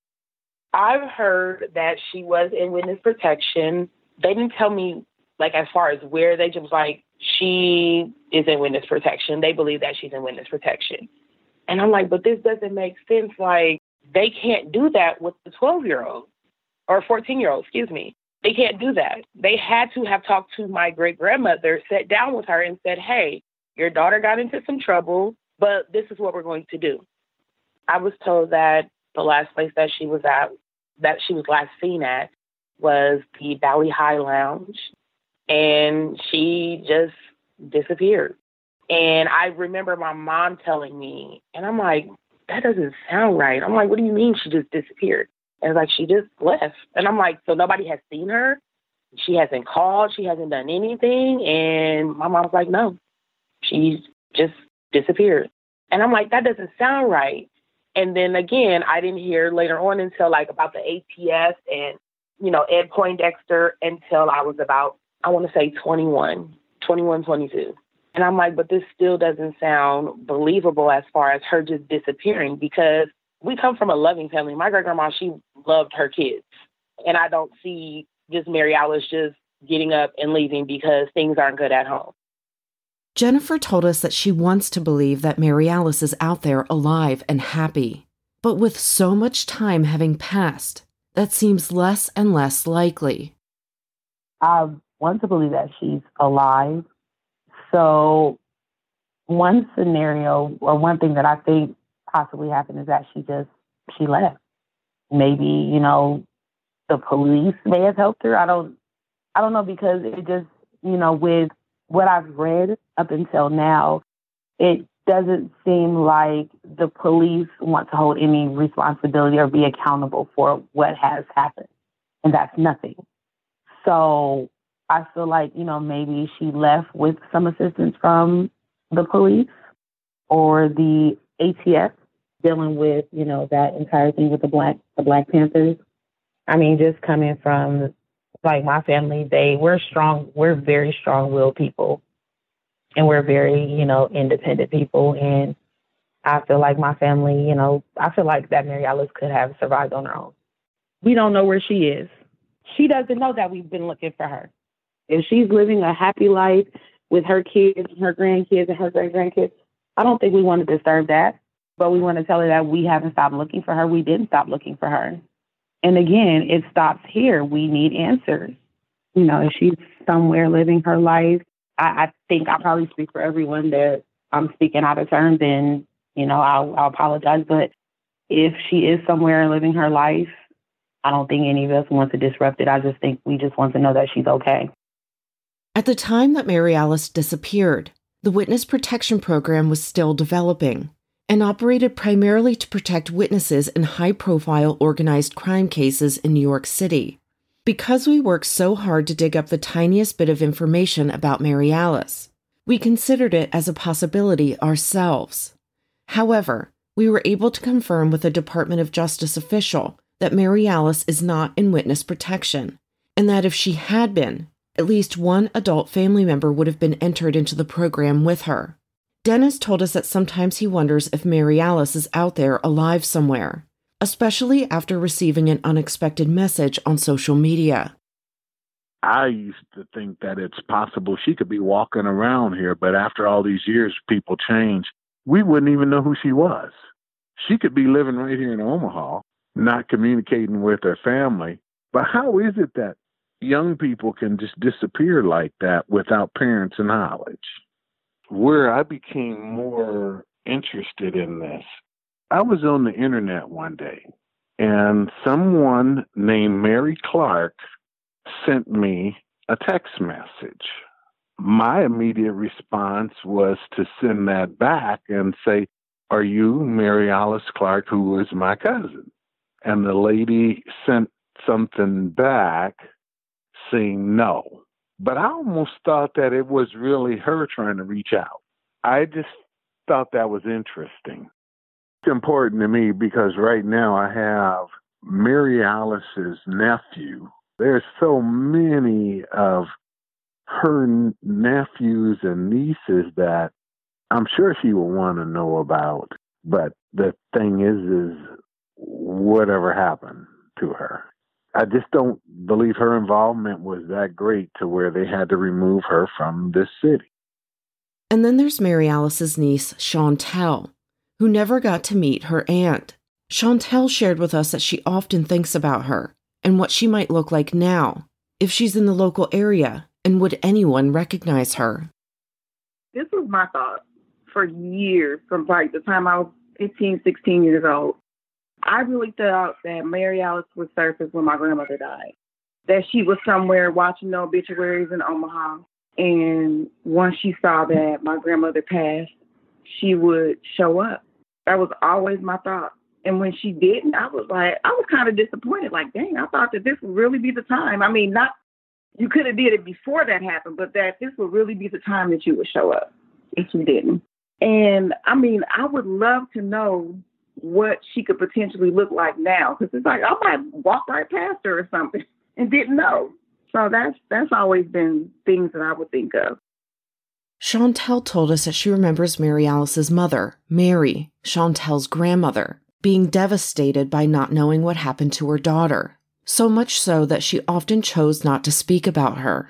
I've heard that she was in witness protection. They didn't tell me, like, as far as where. They just was like, she is in witness protection. They believe that she's in witness protection. And I'm like, but this doesn't make sense. Like, they can't do that with the twelve-year-old or fourteen-year-old, excuse me. They can't do that. They had to have talked to my great-grandmother, sat down with her and said, hey, your daughter got into some trouble, but this is what we're going to do. I was told that the last place that she was at, that she was last seen at, was the Valley High Lounge, and she just disappeared. And I remember my mom telling me, and I'm like, that doesn't sound right. I'm like, what do you mean she just disappeared? And it's like, she just left. And I'm like, so nobody has seen her? She hasn't called? She hasn't done anything? And my mom's like, no, she's just disappeared. And I'm like, that doesn't sound right. And then again, I didn't hear later on until like about the A T F and, you know, Ed Poindexter until I was about, I want to say twenty-one, twenty-one, twenty-two. And I'm like, but this still doesn't sound believable as far as her just disappearing, because we come from a loving family. My great-grandma, she loved her kids. And I don't see just Mary Alice just getting up and leaving because things aren't good at home. Jennifer told us that she wants to believe that Mary Alice is out there alive and happy. But with so much time having passed, that seems less and less likely. I want to believe that she's alive. So one scenario, or one thing that I think possibly happened, is that she just, she left. Maybe, you know, the police may have helped her. I don't, I don't know, because it just, you know, with what I've read up until now, it doesn't seem like the police want to hold any responsibility or be accountable for what has happened. And that's nothing. So I feel like, you know, maybe she left with some assistance from the police or the A T F dealing with, you know, that entire thing with the Black, the Black Panthers. I mean, just coming from, like, my family, they, we're strong, we're very strong-willed people, and we're very, you know, independent people. And I feel like my family, you know, I feel like that Mary Alice could have survived on her own. We don't know where she is. She doesn't know that we've been looking for her. If she's living a happy life with her kids and her grandkids and her great-grandkids, I don't think we want to disturb that. But we want to tell her that we haven't stopped looking for her. We didn't stop looking for her. And again, it stops here. We need answers. You know, if she's somewhere living her life, I, I think I probably speak for everyone that I'm speaking out of turn, then, you know, I'll, I'll apologize. But if she is somewhere living her life, I don't think any of us want to disrupt it. I just think we just want to know that she's okay. At the time that Mary Alice disappeared, the Witness Protection Program was still developing, and operated primarily to protect witnesses in high-profile organized crime cases in New York City. Because we worked so hard to dig up the tiniest bit of information about Mary Alice, we considered it as a possibility ourselves. However, we were able to confirm with a Department of Justice official that Mary Alice is not in witness protection, and that if she had been, at least one adult family member would have been entered into the program with her. Dennis told us that sometimes he wonders if Mary Alice is out there alive somewhere, especially after receiving an unexpected message on social media. I used to think that it's possible she could be walking around here, but after all these years, people change. We wouldn't even know who she was. She could be living right here in Omaha, not communicating with her family. But how is it that young people can just disappear like that without parents' knowledge? Where I became more interested in this, I was on the internet one day, and someone named Mary Clark sent me a text message. My immediate response was to send that back and say, "Are you Mary Alice Clark, who was my cousin?" And the lady sent something back saying no. But I almost thought that it was really her trying to reach out. I just thought that was interesting. It's important to me because right now I have Mary Alice's nephew. There's so many of her nephews and nieces that I'm sure she will want to know about. But the thing is, is whatever happened to her. I just don't believe her involvement was that great to where they had to remove her from this city. And then there's Mary Alice's niece, Chantel, who never got to meet her aunt. Chantel shared with us that she often thinks about her and what she might look like now, if she's in the local area, and would anyone recognize her. This was my thought for years, from like the time I was fifteen, sixteen years old. I really thought that Mary Alice would surface when my grandmother died, that she was somewhere watching the obituaries in Omaha. And once she saw that my grandmother passed, she would show up. That was always my thought. And when she didn't, I was like, I was kind of disappointed. Like, dang, I thought that this would really be the time. I mean, not, you could have did it before that happened, but that this would really be the time that you would show up if you didn't. And I mean, I would love to know what she could potentially look like now. Because it's like, I might walk right past her or something and didn't know. So that's that's always been things that I would think of. Chantel told us that she remembers Mary Alice's mother, Mary, Chantel's grandmother, being devastated by not knowing what happened to her daughter, so much so that she often chose not to speak about her.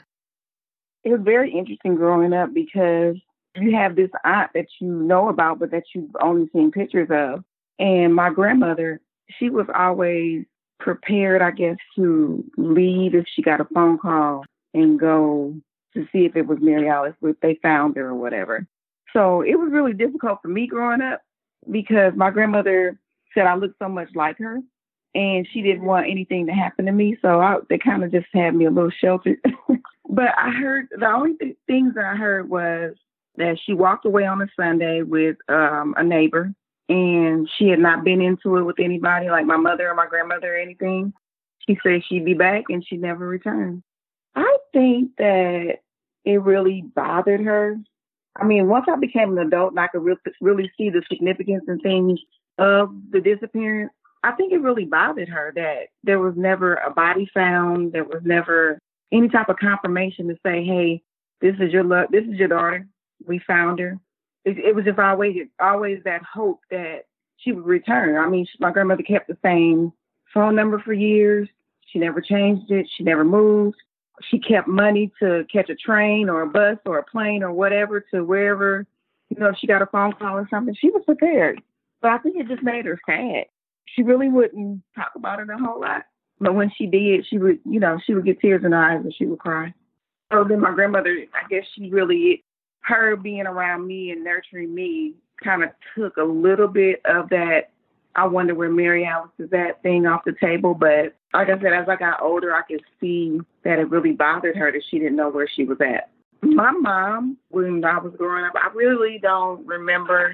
It was very interesting growing up because you have this aunt that you know about, but that you've only seen pictures of. And my grandmother, she was always prepared, I guess, to leave if she got a phone call and go to see if it was Mary Alice, if they found her or whatever. So it was really difficult for me growing up because my grandmother said I looked so much like her and she didn't want anything to happen to me. So I, they kind of just had me a little sheltered. But I heard, the only th- things that I heard was that she walked away on a Sunday with um, a neighbor. And she had not been into it with anybody, like my mother or my grandmother or anything. She said she'd be back and she never returned. I think that it really bothered her. I mean, once I became an adult and I could re- really see the significance and things of the disappearance, I think it really bothered her that there was never a body found. There was never any type of confirmation to say, hey, this is your lo- this is your daughter. We found her. It was just always, always that hope that she would return. I mean, my grandmother kept the same phone number for years. She never changed it. She never moved. She kept money to catch a train or a bus or a plane or whatever to wherever, you know, if she got a phone call or something, she was prepared. But I think it just made her sad. She really wouldn't talk about it a whole lot. But when she did, she would, you know, she would get tears in her eyes and she would cry. So then my grandmother, I guess she really... her being around me and nurturing me kind of took a little bit of that, I wonder where Mary Alice is at thing off the table. But like I said, as I got older, I could see that it really bothered her that she didn't know where she was at. My mom, when I was growing up, I really don't remember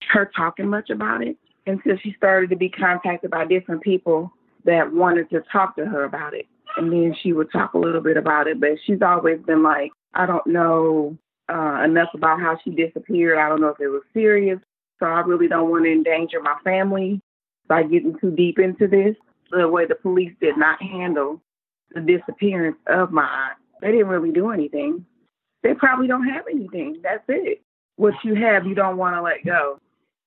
her talking much about it until she started to be contacted by different people that wanted to talk to her about it. And then she would talk a little bit about it, but she's always been like, I don't know uh, enough about how she disappeared. I don't know if it was serious. So I really don't want to endanger my family by getting too deep into this. The way the police did not handle the disappearance of my aunt. They didn't really do anything. They probably don't have anything. That's it. What you have, you don't want to let go.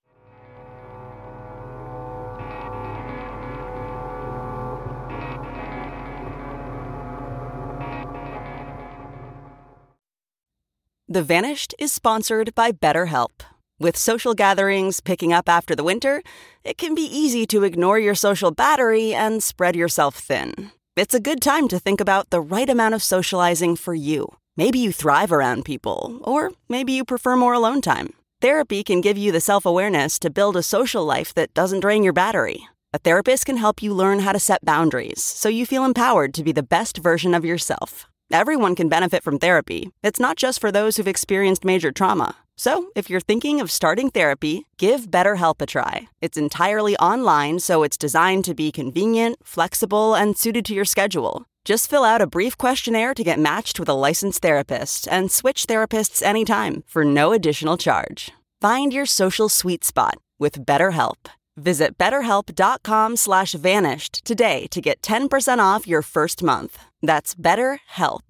The Vanished is sponsored by BetterHelp. With social gatherings picking up after the winter, it can be easy to ignore your social battery and spread yourself thin. It's a good time to think about the right amount of socializing for you. Maybe you thrive around people, or maybe you prefer more alone time. Therapy can give you the self-awareness to build a social life that doesn't drain your battery. A therapist can help you learn how to set boundaries so you feel empowered to be the best version of yourself. Everyone can benefit from therapy. It's not just for those who've experienced major trauma. So, if you're thinking of starting therapy, give BetterHelp a try. It's entirely online, so it's designed to be convenient, flexible, and suited to your schedule. Just fill out a brief questionnaire to get matched with a licensed therapist and switch therapists anytime for no additional charge. Find your social sweet spot with BetterHelp. Visit betterhelp.com slash vanished today to get ten percent off your first month. That's BetterHelp,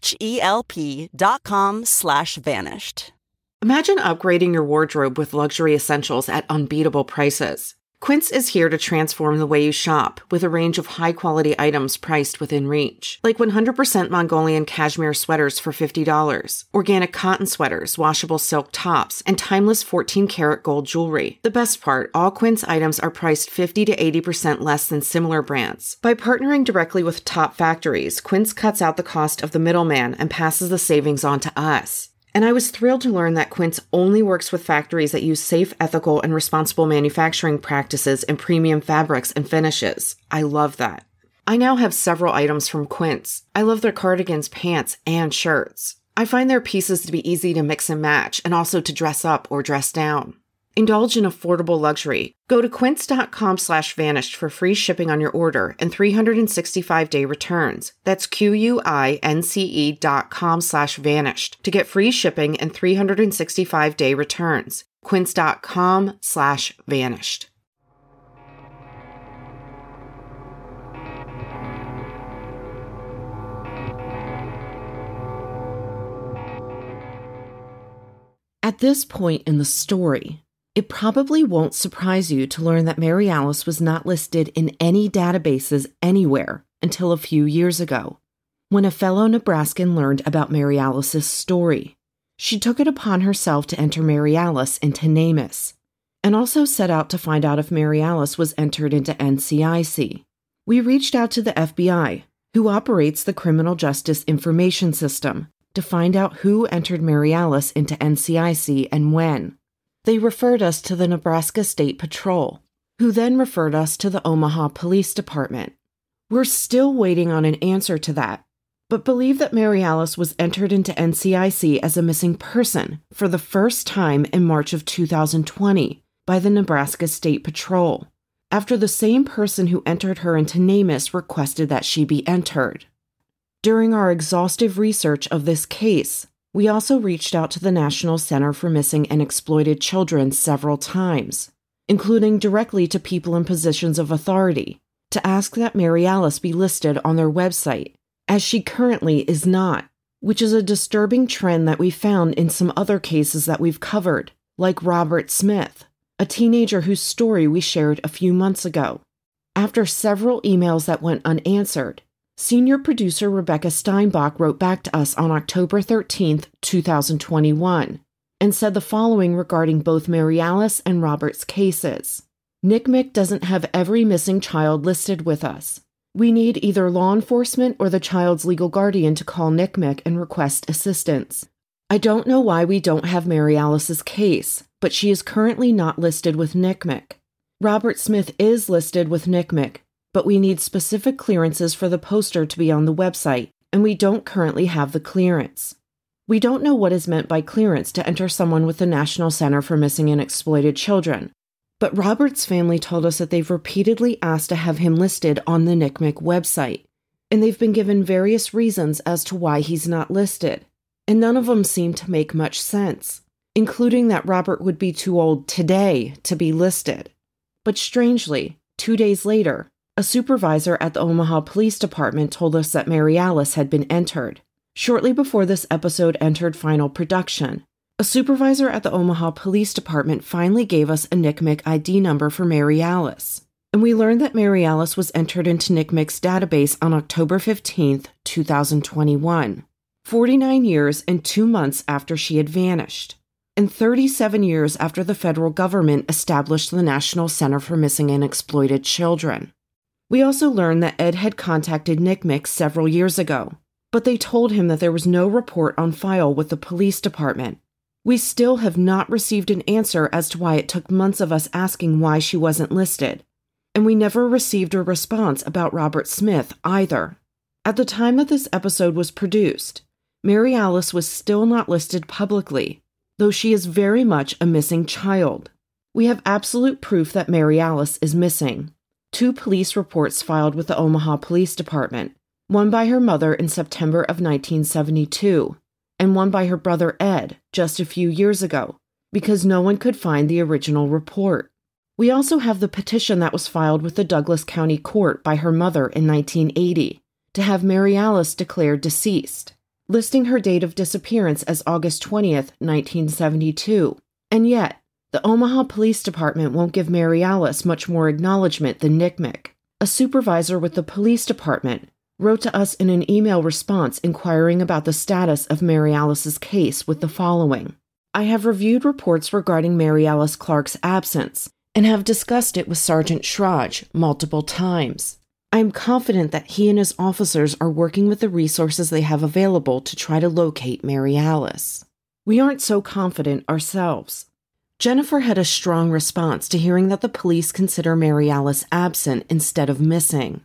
H-E-L-P dot com slash vanished. Imagine upgrading your wardrobe with luxury essentials at unbeatable prices. Quince is here to transform the way you shop with a range of high-quality items priced within reach. Like one hundred percent Mongolian cashmere sweaters for fifty dollars, organic cotton sweaters, washable silk tops, and timeless fourteen karat gold jewelry. The best part, all Quince items are priced fifty to eighty percent less than similar brands. By partnering directly with top factories, Quince cuts out the cost of the middleman and passes the savings on to us. And I was thrilled to learn that Quince only works with factories that use safe, ethical, and responsible manufacturing practices and premium fabrics and finishes. I love that. I now have several items from Quince. I love their cardigans, pants, and shirts. I find their pieces to be easy to mix and match and also to dress up or dress down. Indulge in affordable luxury. Go to quince.com slash vanished for free shipping on your order and three hundred sixty-five day returns. That's Q-U-I-N-C-E dot com slash vanished to get free shipping and three hundred sixty-five day returns. Quince.com slash vanished. At this point in the story, it probably won't surprise you to learn that Mary Alice was not listed in any databases anywhere until a few years ago, when a fellow Nebraskan learned about Mary Alice's story. She took it upon herself to enter Mary Alice into NamUs, and also set out to find out if Mary Alice was entered into N C I C. We reached out to the F B I, who operates the Criminal Justice Information System, to find out who entered Mary Alice into N C I C and when. They referred us to the Nebraska State Patrol, who then referred us to the Omaha Police Department. We're still waiting on an answer to that, but believe that Mary Alice was entered into N C I C as a missing person for the first time in March of two thousand twenty by the Nebraska State Patrol, after the same person who entered her into NamUs requested that she be entered. During our exhaustive research of this case, we also reached out to the National Center for Missing and Exploited Children several times, including directly to people in positions of authority, to ask that Mary Alice be listed on their website, as she currently is not, which is a disturbing trend that we found in some other cases that we've covered, like Robert Smith, a teenager whose story we shared a few months ago. After several emails that went unanswered, senior producer Rebecca Steinbach wrote back to us on October thirteenth, twenty twenty-one, and said the following regarding both Mary Alice and Robert's cases. N C M E C doesn't have every missing child listed with us. We need either law enforcement or the child's legal guardian to call N C M E C and request assistance. I don't know why we don't have Mary Alice's case, but she is currently not listed with N C M E C. Robert Smith is listed with N C M E C, but we need specific clearances for the poster to be on the website, and we don't currently have the clearance. We don't know what is meant by clearance to enter someone with the National Center for Missing and Exploited Children, but Robert's family told us that they've repeatedly asked to have him listed on the N C M E C website, and they've been given various reasons as to why he's not listed, and none of them seem to make much sense, including that Robert would be too old today to be listed. But strangely, two days later, a supervisor at the Omaha Police Department told us that Mary Alice had been entered. Shortly before this episode entered final production, a supervisor at the Omaha Police Department finally gave us a N C M E C I D number for Mary Alice, and we learned that Mary Alice was entered into N C M E C's database on October fifteenth, two thousand twenty-one, forty-nine years and two months after she had vanished, and thirty-seven years after the federal government established the National Center for Missing and Exploited Children. We also learned that Ed had contacted N C M E C several years ago, but they told him that there was no report on file with the police department. We still have not received an answer as to why it took months of us asking why she wasn't listed, and we never received a response about Robert Smith either. At the time that this episode was produced, Mary Alice was still not listed publicly, though she is very much a missing child. We have absolute proof that Mary Alice is missing. Two police reports filed with the Omaha Police Department, one by her mother in September of nineteen seventy-two, and one by her brother Ed just a few years ago, because no one could find the original report. We also have the petition that was filed with the Douglas County Court by her mother in nineteen eighty to have Mary Alice declared deceased, listing her date of disappearance as August twentieth, nineteen seventy-two, and yet the Omaha Police Department won't give Mary Alice much more acknowledgement than N C M E C. A supervisor with the police department wrote to us in an email response inquiring about the status of Mary Alice's case with the following: I have reviewed reports regarding Mary Alice Clark's absence and have discussed it with Sergeant Schrage multiple times. I am confident that he and his officers are working with the resources they have available to try to locate Mary Alice. We aren't so confident ourselves. Jennifer had a strong response to hearing that the police consider Mary Alice absent instead of missing.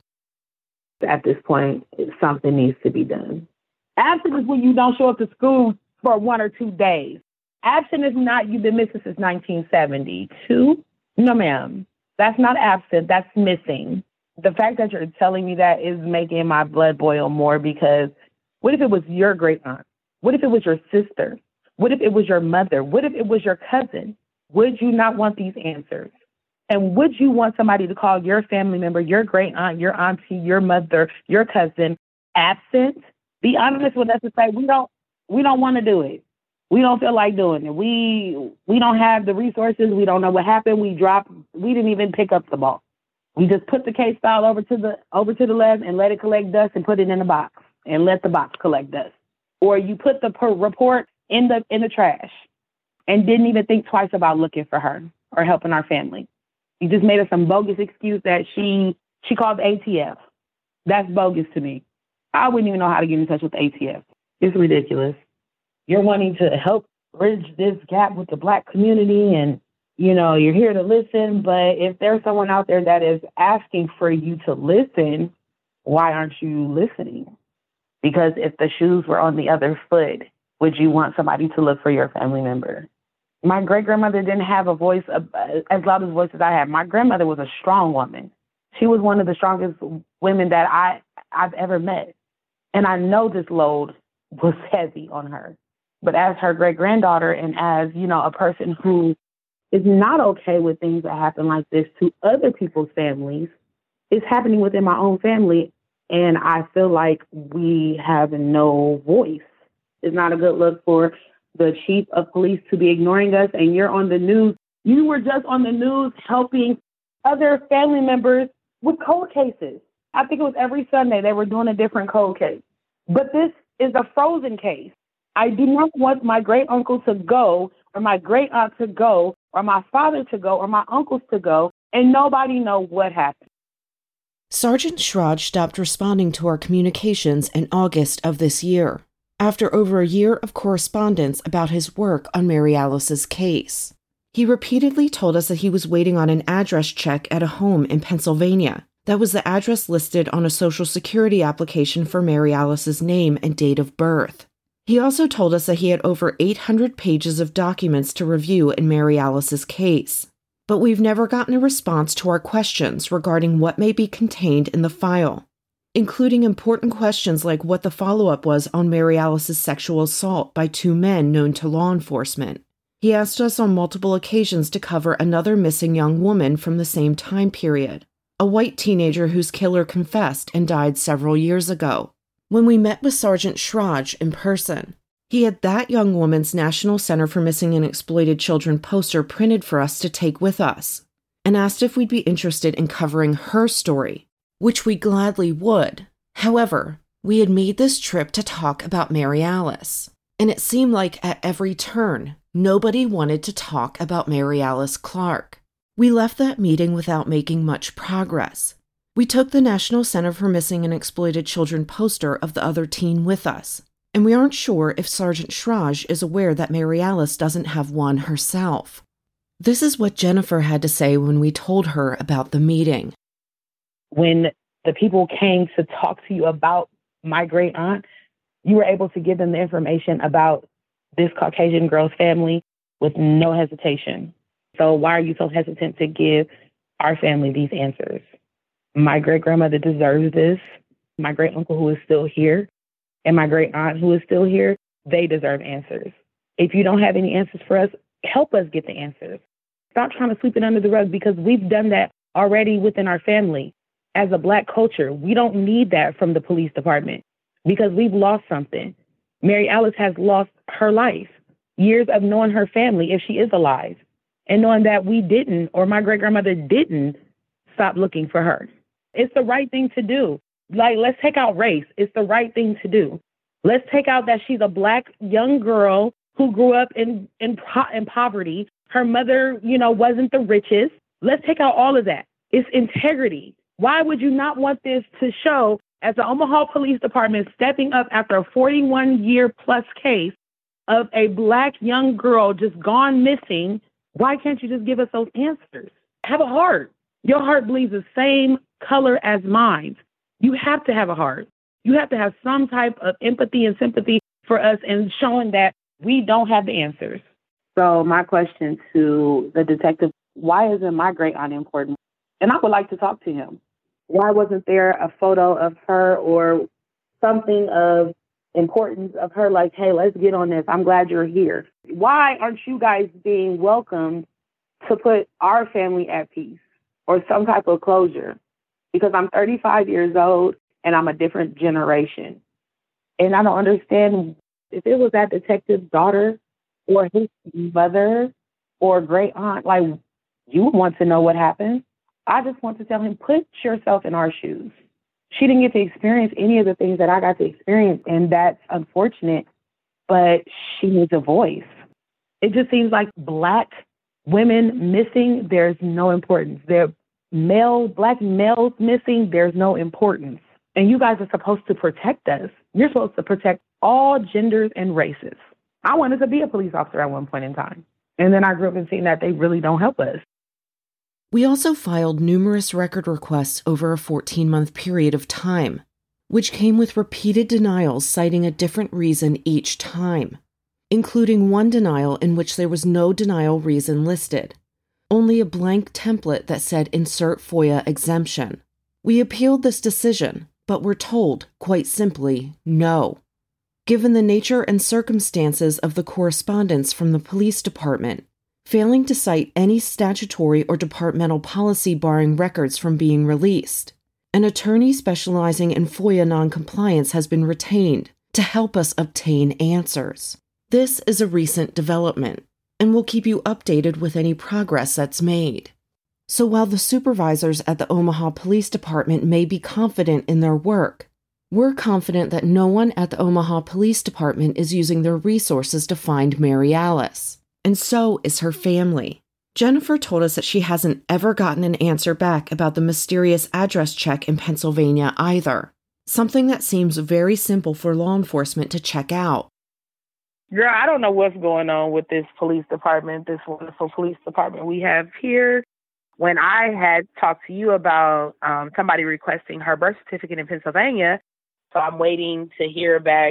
At this point, something needs to be done. Absent is when you don't show up to school for one or two days. Absent is not you've been missing since nineteen seventy-two. No, ma'am. That's not absent. That's missing. The fact that you're telling me that is making my blood boil more, because what if it was your great aunt? What if it was your sister? What if it was your mother? What if it was your cousin? Would you not want these answers? And would you want somebody to call your family member, your great aunt, your auntie, your mother, your cousin absent? Be honest with us and say, we don't, we don't want to do it. We don't feel like doing it. We, we don't have the resources. We don't know what happened. We dropped, we didn't even pick up the ball. We just put the case file over to the, over to the left and let it collect dust and put it in a box and let the box collect dust. Or you put the per- report in the, in the trash and didn't even think twice about looking for her or helping our family. You just made us some bogus excuse that she she called the A T F. That's bogus to me. I wouldn't even know how to get in touch with the A T F. It's ridiculous. You're wanting to help bridge this gap with the Black community, and, you know, you're here to listen. But if there's someone out there that is asking for you to listen, why aren't you listening? Because if the shoes were on the other foot, would you want somebody to look for your family member? My great-grandmother didn't have a voice as loud a voice as I had. My grandmother was a strong woman. She was one of the strongest women that I, I've ever met. And I know this load was heavy on her. But as her great-granddaughter and as, you know, a person who is not okay with things that happen like this to other people's families, it's happening within my own family. And I feel like we have no voice. It's not a good look for the chief of police to be ignoring us, and you're on the news. You were just on the news helping other family members with cold cases. I think it was every Sunday they were doing a different cold case. But this is a frozen case. I do not want my great uncle to go, or my great aunt to go, or my father to go, or my uncles to go, and nobody know what happened. Sergeant Schrage stopped responding to our communications in August of this year, after over a year of correspondence about his work on Mary Alice's case. He repeatedly told us that he was waiting on an address check at a home in Pennsylvania. That was the address listed on a Social Security application for Mary Alice's name and date of birth. He also told us that he had over eight hundred pages of documents to review in Mary Alice's case, but we've never gotten a response to our questions regarding what may be contained in the file, including important questions like what the follow-up was on Mary Alice's sexual assault by two men known to law enforcement. He asked us on multiple occasions to cover another missing young woman from the same time period, a white teenager whose killer confessed and died several years ago. When we met with Sergeant Schrage in person, he had that young woman's National Center for Missing and Exploited Children poster printed for us to take with us, and asked if we'd be interested in covering her story, which we gladly would. However, we had made this trip to talk about Mary Alice, and it seemed like at every turn, nobody wanted to talk about Mary Alice Clark. We left that meeting without making much progress. We took the National Center for Missing and Exploited Children poster of the other teen with us, and we aren't sure if Sergeant Schrage is aware that Mary Alice doesn't have one herself. This is what Jennifer had to say when we told her about the meeting. When the people came to talk to you about my great aunt, you were able to give them the information about this Caucasian girl's family with no hesitation. So why are you so hesitant to give our family these answers? My great-grandmother deserves this. My great-uncle who is still here and my great-aunt who is still here, they deserve answers. If you don't have any answers for us, help us get the answers. Stop trying to sweep it under the rug because we've done that already within our family. As a Black culture, we don't need that from the police department because we've lost something. Mary Alice has lost her life, years of knowing her family if she is alive, and knowing that we didn't, or my great-grandmother didn't, stop looking for her. It's the right thing to do. Like, let's take out race. It's the right thing to do. Let's take out that she's a Black young girl who grew up in, in, in poverty. Her mother, you know, wasn't the richest. Let's take out all of that. It's integrity. Why would you not want this to show as the Omaha Police Department stepping up after a forty-one year plus case of a Black young girl just gone missing? Why can't you just give us those answers? Have a heart. Your heart bleeds the same color as mine. You have to have a heart. You have to have some type of empathy and sympathy for us and showing that we don't have the answers. So my question to the detective, why isn't my great aunt important? And I would like to talk to him. Why wasn't there a photo of her or something of importance of her like, hey, let's get on this. I'm glad you're here. Why aren't you guys being welcomed to put our family at peace or some type of closure? Because I'm thirty-five years old and I'm a different generation. And I don't understand if it was that detective's daughter or his mother or great aunt, like, you would want to know what happened. I just want to tell him, put yourself in our shoes. She didn't get to experience any of the things that I got to experience, and that's unfortunate, but she needs a voice. It just seems like Black women missing, there's no importance. They're male, Black males missing, there's no importance. And you guys are supposed to protect us. You're supposed to protect all genders and races. I wanted to be a police officer at one point in time. And then I grew up and seen that they really don't help us. We also filed numerous record requests over a fourteen-month period of time, which came with repeated denials citing a different reason each time, including one denial in which there was no denial reason listed, only a blank template that said insert FOIA exemption. We appealed this decision, but were told, quite simply, no. Given the nature and circumstances of the correspondence from the police department, failing to cite any statutory or departmental policy barring records from being released, an attorney specializing in FOIA noncompliance has been retained to help us obtain answers. This is a recent development, and we'll keep you updated with any progress that's made. So while the supervisors at the Omaha Police Department may be confident in their work, we're confident that no one at the Omaha Police Department is using their resources to find Mary Alice. And so is her family. Jennifer told us that she hasn't ever gotten an answer back about the mysterious address check in Pennsylvania either, something that seems very simple for law enforcement to check out. Girl, I don't know what's going on with this police department, this wonderful police department we have here. When I had talked to you about um, somebody requesting her birth certificate in Pennsylvania, so I'm waiting to hear back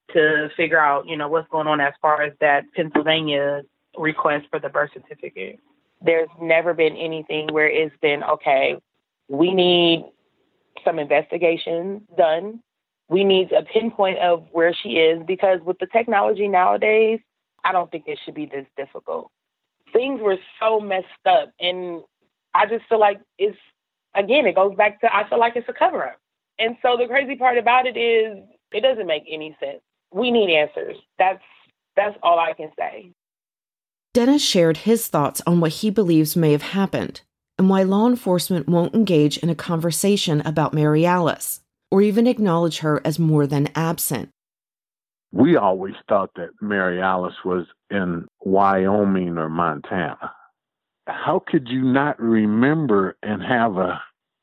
to figure out, you know, what's going on as far as that Pennsylvania request for the birth certificate. There's never been anything where it's been, okay, we need some investigation done. We need a pinpoint of where she is, because with the technology nowadays, I don't think it should be this difficult. Things were so messed up, and I just feel like it's, again, it goes back to, I feel like it's a cover-up. And so the crazy part about it is it doesn't make any sense. We need answers. That's that's all I can say. Dennis shared his thoughts on what he believes may have happened and why law enforcement won't engage in a conversation about Mary Alice or even acknowledge her as more than absent. We always thought that Mary Alice was in Wyoming or Montana. How could you not remember and have a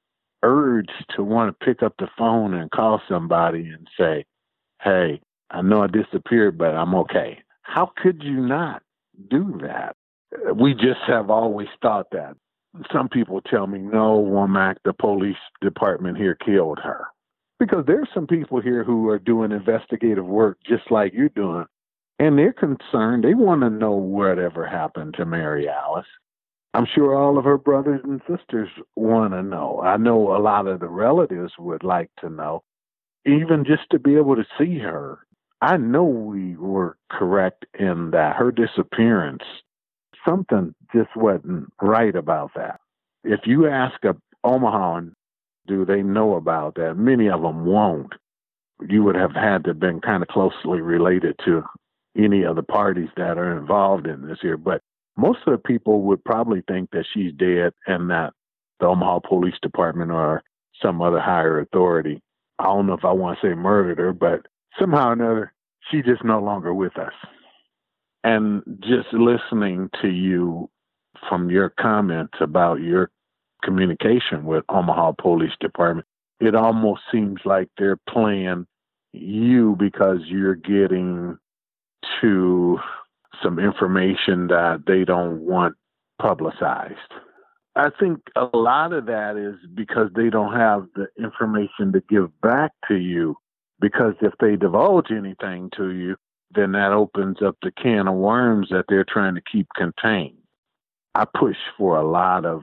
urge to want to pick up the phone and call somebody and say, hey, I know I disappeared, but I'm okay? How could you not do that? We just have always thought that. Some people tell me, no, Womack, the police department here killed her. Because there's some people here who are doing investigative work just like you're doing, and they're concerned. They want to know whatever happened to Mary Alice. I'm sure all of her brothers and sisters want to know. I know a lot of the relatives would like to know, even just to be able to see her. I know we were correct in that her disappearance, something just wasn't right about that. If you ask a Omahan, do they know about that? Many of them won't. You would have had to have been kind of closely related to any of the parties that are involved in this here. But most of the people would probably think that she's dead and that the Omaha Police Department or some other higher authority, I don't know if I want to say murdered her, but somehow or another, she's just no longer with us. And just listening to you from your comments about your communication with Omaha Police Department, it almost seems like they're playing you because you're getting to some information that they don't want publicized. I think a lot of that is because they don't have the information to give back to you, because if they divulge anything to you, then that opens up the can of worms that they're trying to keep contained. I push for a lot of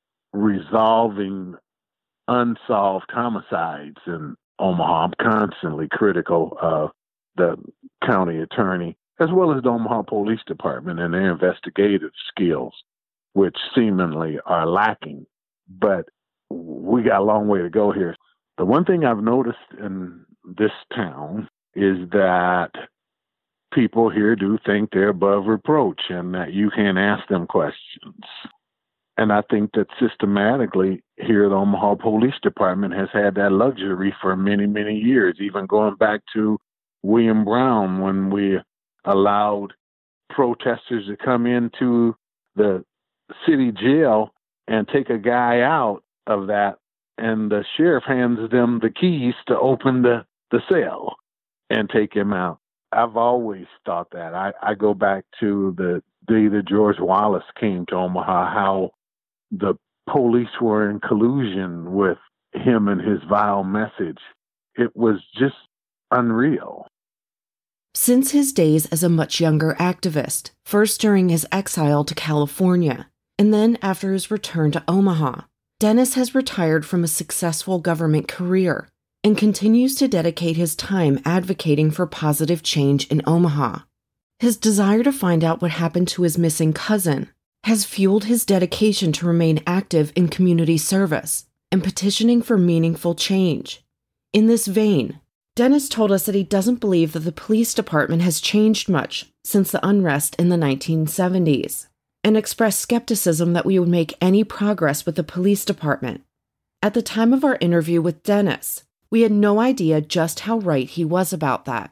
resolving unsolved homicides in Omaha. I'm constantly critical of the county attorney as well as the Omaha Police Department and their investigative skills, which seemingly are lacking. But we got a long way to go here. The one thing I've noticed in this town is that people here do think they're above reproach and that you can't ask them questions. And I think that systematically here, the Omaha Police Department has had that luxury for many, many years, even going back to William Brown, when we allowed protesters to come into the city jail and take a guy out of that, and the sheriff hands them the keys to open the, the cell and take him out. I've always thought that. I, I go back to the day that George Wallace came to Omaha, how the police were in collusion with him and his vile message. It was just unreal. Since his days as a much younger activist, first during his exile to California, and then after his return to Omaha, Dennis has retired from a successful government career and continues to dedicate his time advocating for positive change in Omaha. His desire to find out what happened to his missing cousin has fueled his dedication to remain active in community service and petitioning for meaningful change. In this vein, Dennis told us that he doesn't believe that the police department has changed much since the unrest in the nineteen seventies, and expressed skepticism that we would make any progress with the police department. At the time of our interview with Dennis, we had no idea just how right he was about that.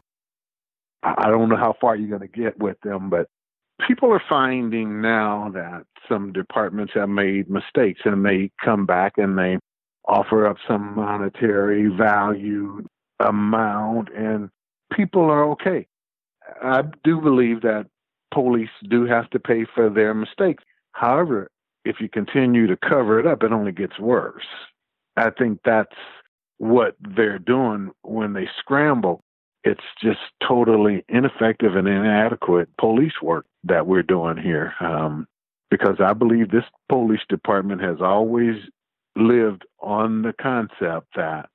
I don't know how far you're going to get with them, but people are finding now that some departments have made mistakes, and they come back and they offer up some monetary value amount, and people are okay. I do believe that police do have to pay for their mistakes. However, if you continue to cover it up, it only gets worse. I think that's what they're doing when they scramble. it's just totally ineffective and inadequate police work that we're doing here. Um, because I believe this police department has always lived on the concept that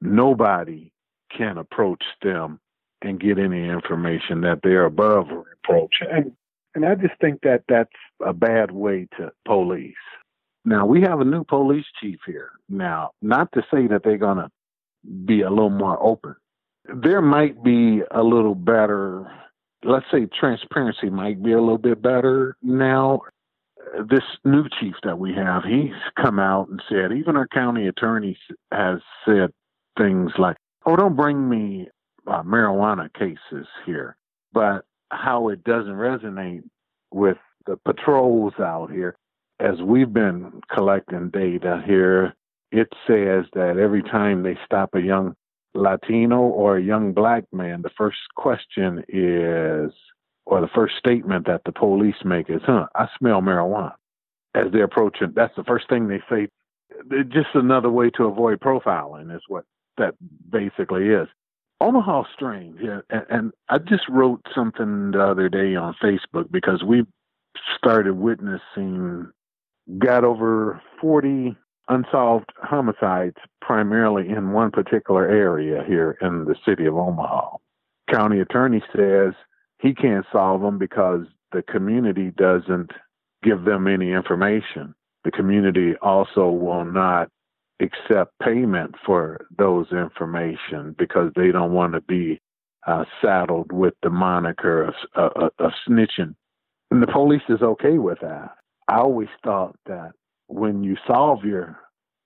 nobody can approach them and get any information, that they're above reproach. And, and I just think that that's a bad way to police. Now, we have a new police chief here. Now, not to say that they're going to be a little more open. There might be a little better, let's say transparency might be a little bit better now. This new chief that we have, he's come out and said, even our county attorney has said things like, oh, don't bring me uh, marijuana cases here. But how it doesn't resonate with the patrols out here, as we've been collecting data here, it says that every time they stop a young Latino or a young black man, the first question is, or the first statement that the police make is, huh, I smell marijuana. As they're approaching, that's the first thing they say. It's just another way to avoid profiling is what that basically is. Omaha's strange, yeah, and, and I just wrote something the other day on Facebook because we started witnessing, got over forty unsolved homicides, primarily in one particular area here in the city of Omaha. County attorney says he can't solve them because the community doesn't give them any information. The community also will not accept payment for those information because they don't want to be uh, saddled with the moniker of, uh, of snitching. And the police is okay with that. I always thought that when you solve your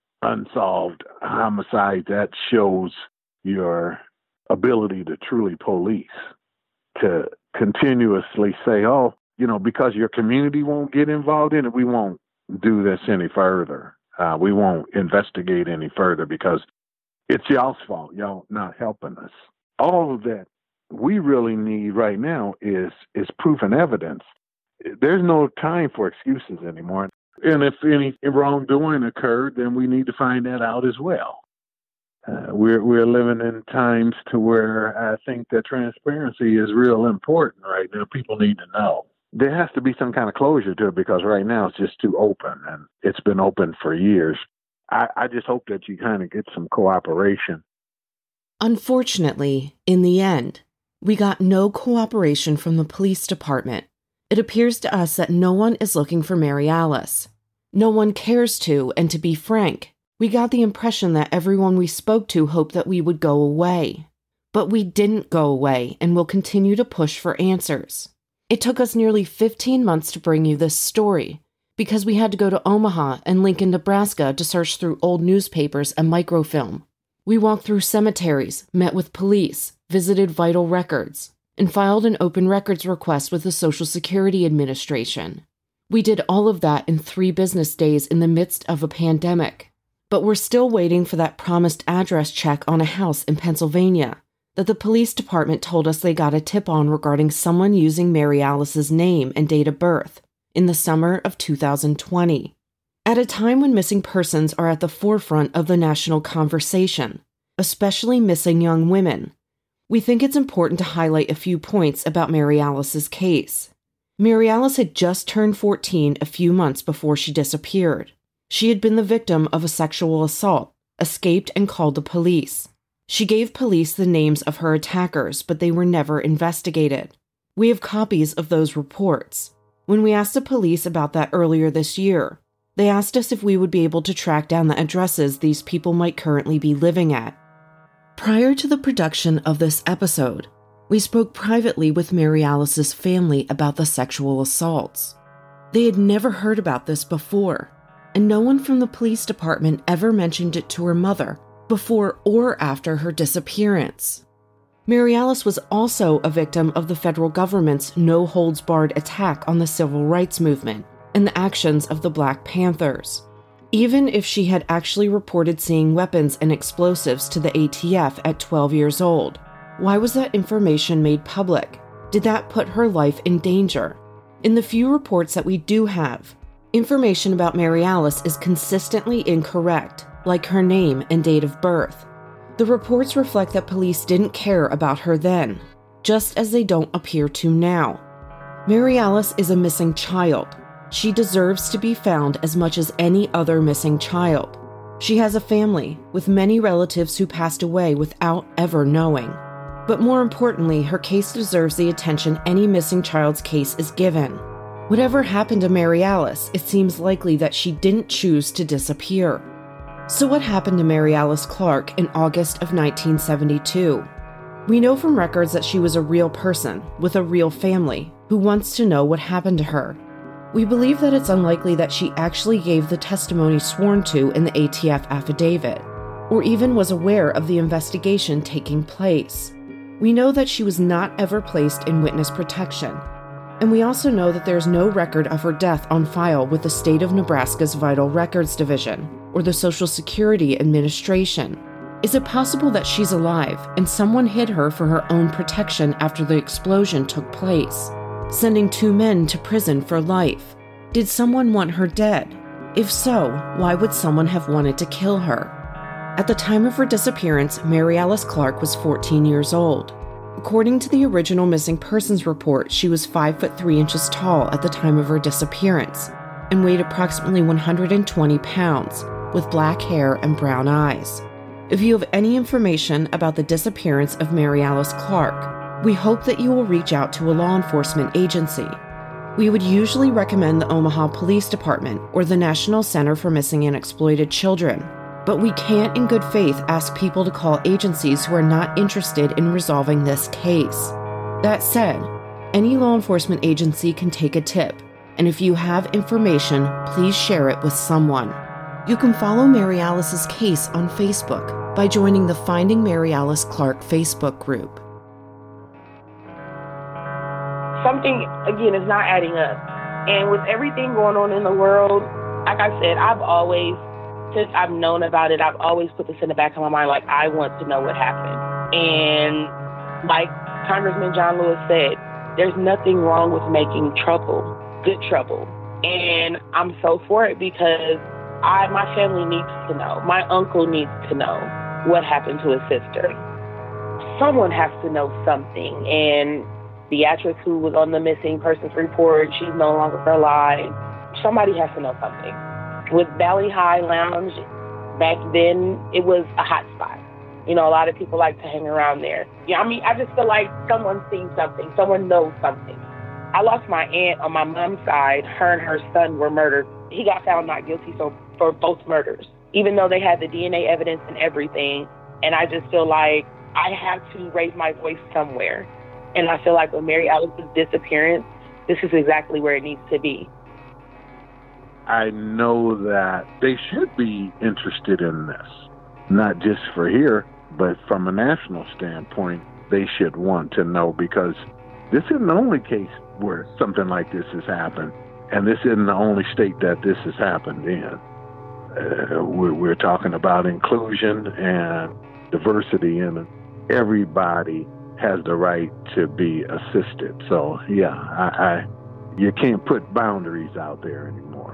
unsolved homicide, that shows your ability to truly police, to continuously say, oh, you know, because your community won't get involved in it, we won't do this any further. Uh, we won't investigate any further because it's y'all's fault. Y'all not helping us. All of that we really need right now is is proof and evidence. There's no time for excuses anymore. And if any wrongdoing occurred, then we need to find that out as well. Uh, we're we're living in times to where I think that transparency is real important right now. People need to know. There has to be some kind of closure to it because right now it's just too open, and it's been open for years. I, I just hope that you kind of get some cooperation. Unfortunately, in the end, we got no cooperation from the police department. It appears to us that no one is looking for Mary Alice. No one cares to, and to be frank, we got the impression that everyone we spoke to hoped that we would go away. But we didn't go away and will continue to push for answers. It took us nearly fifteen months to bring you this story because we had to go to Omaha and Lincoln, Nebraska to search through old newspapers and microfilm. We walked through cemeteries, met with police, visited vital records, and filed an open records request with the Social Security Administration. We did all of that in three business days in the midst of a pandemic, but we're still waiting for that promised address check on a house in Pennsylvania that the police department told us they got a tip on regarding someone using Mary Alice's name and date of birth in the summer of two thousand twenty. At a time when missing persons are at the forefront of the national conversation, especially missing young women, we think it's important to highlight a few points about Mary Alice's case. Mary Alice had just turned fourteen a few months before she disappeared. She had been the victim of a sexual assault, escaped and called the police. She gave police the names of her attackers, but they were never investigated. We have copies of those reports. When we asked the police about that earlier this year, they asked us if we would be able to track down the addresses these people might currently be living at. Prior to the production of this episode, we spoke privately with Mary Alice's family about the sexual assaults. They had never heard about this before, and no one from the police department ever mentioned it to her mother before or after her disappearance. Mary Alice was also a victim of the federal government's no-holds-barred attack on the civil rights movement and the actions of the Black Panthers. Even if she had actually reported seeing weapons and explosives to the A T F at twelve years old, why was that information made public? Did that put her life in danger? In the few reports that we do have, information about Mary Alice is consistently incorrect, like her name and date of birth. The reports reflect that police didn't care about her then, just as they don't appear to now. Mary Alice is a missing child. She deserves to be found as much as any other missing child. She has a family, with many relatives who passed away without ever knowing. But more importantly, her case deserves the attention any missing child's case is given. Whatever happened to Mary Alice, it seems likely that she didn't choose to disappear. So what happened to Mary Alice Clark in August of nineteen seventy-two? We know from records that she was a real person, with a real family, who wants to know what happened to her. We believe that it's unlikely that she actually gave the testimony sworn to in the A T F affidavit, or even was aware of the investigation taking place. We know that she was not ever placed in witness protection, and we also know that there's no record of her death on file with the state of Nebraska's Vital Records Division, or the Social Security Administration. Is it possible that she's alive and someone hid her for her own protection after the explosion took place, sending two men to prison for life? Did someone want her dead? If so, why would someone have wanted to kill her? At the time of her disappearance, Mary Alice Clark was fourteen years old. According to the original missing persons report, she was five foot three inches tall at the time of her disappearance and weighed approximately one hundred twenty pounds, with black hair and brown eyes. If you have any information about the disappearance of Mary Alice Clark, we hope that you will reach out to a law enforcement agency. We would usually recommend the Omaha Police Department or the National Center for Missing and Exploited Children, but we can't in good faith ask people to call agencies who are not interested in resolving this case. That said, any law enforcement agency can take a tip, and if you have information, please share it with someone. You can follow Mary Alice's case on Facebook by joining the Finding Mary Alice Clark Facebook group. Something, again, is not adding up. And with everything going on in the world, like I said, I've always, since I've known about it, I've always put this in the back of my mind, like, I want to know what happened. And like Congressman John Lewis said, there's nothing wrong with making trouble, good trouble. And I'm so for it because I, my family needs to know. My uncle needs to know what happened to his sister. Someone has to know something. And the actress who was on the missing persons report, she's no longer alive. Somebody has to know something. With Valley High Lounge, back then, it was a hot spot. You know, a lot of people like to hang around there. Yeah, I mean, I just feel like someone sees something. Someone knows something. I lost my aunt on my mom's side. Her and her son were murdered. He got found not guilty so for both murders, even though they had the D N A evidence and everything. And I just feel like I have to raise my voice somewhere. And I feel like with Mary Alice's disappearance, this is exactly where it needs to be. I know that they should be interested in this, not just for here, but from a national standpoint, they should want to know, because this isn't the only case where something like this has happened, and this isn't the only state that this has happened in. Uh, we're, we're talking about inclusion and diversity, and everybody has the right to be assisted. So, yeah, I, I you can't put boundaries out there anymore.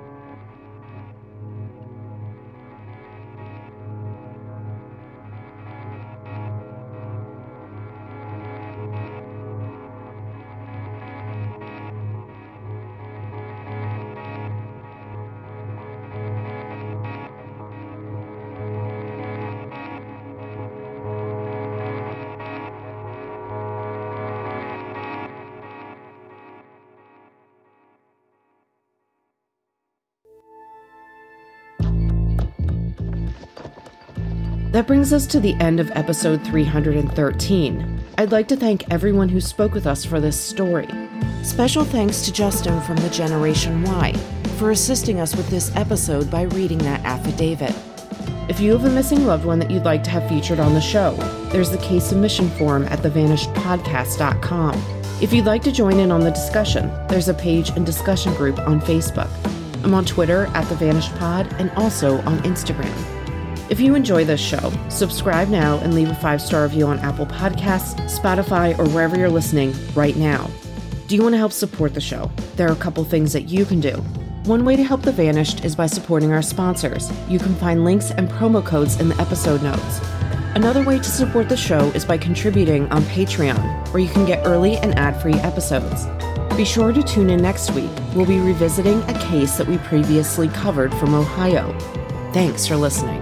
That brings us to the end of episode three hundred thirteen. I'd like to thank everyone who spoke with us for this story. Special thanks to Justin from the Generation Y for assisting us with this episode by reading that affidavit. If you have a missing loved one that you'd like to have featured on the show, there's the case submission form at the vanished podcast dot com. If you'd like to join in on the discussion, there's a page and discussion group on Facebook. I'm on Twitter at The Vanished Pod and also on Instagram. If you enjoy this show, subscribe now and leave a five-star review on Apple Podcasts, Spotify, or wherever you're listening right now. Do you want to help support the show? There are a couple things that you can do. One way to help The Vanished is by supporting our sponsors. You can find links and promo codes in the episode notes. Another way to support the show is by contributing on Patreon, where you can get early and ad-free episodes. Be sure to tune in next week. We'll be revisiting a case that we previously covered from Ohio. Thanks for listening.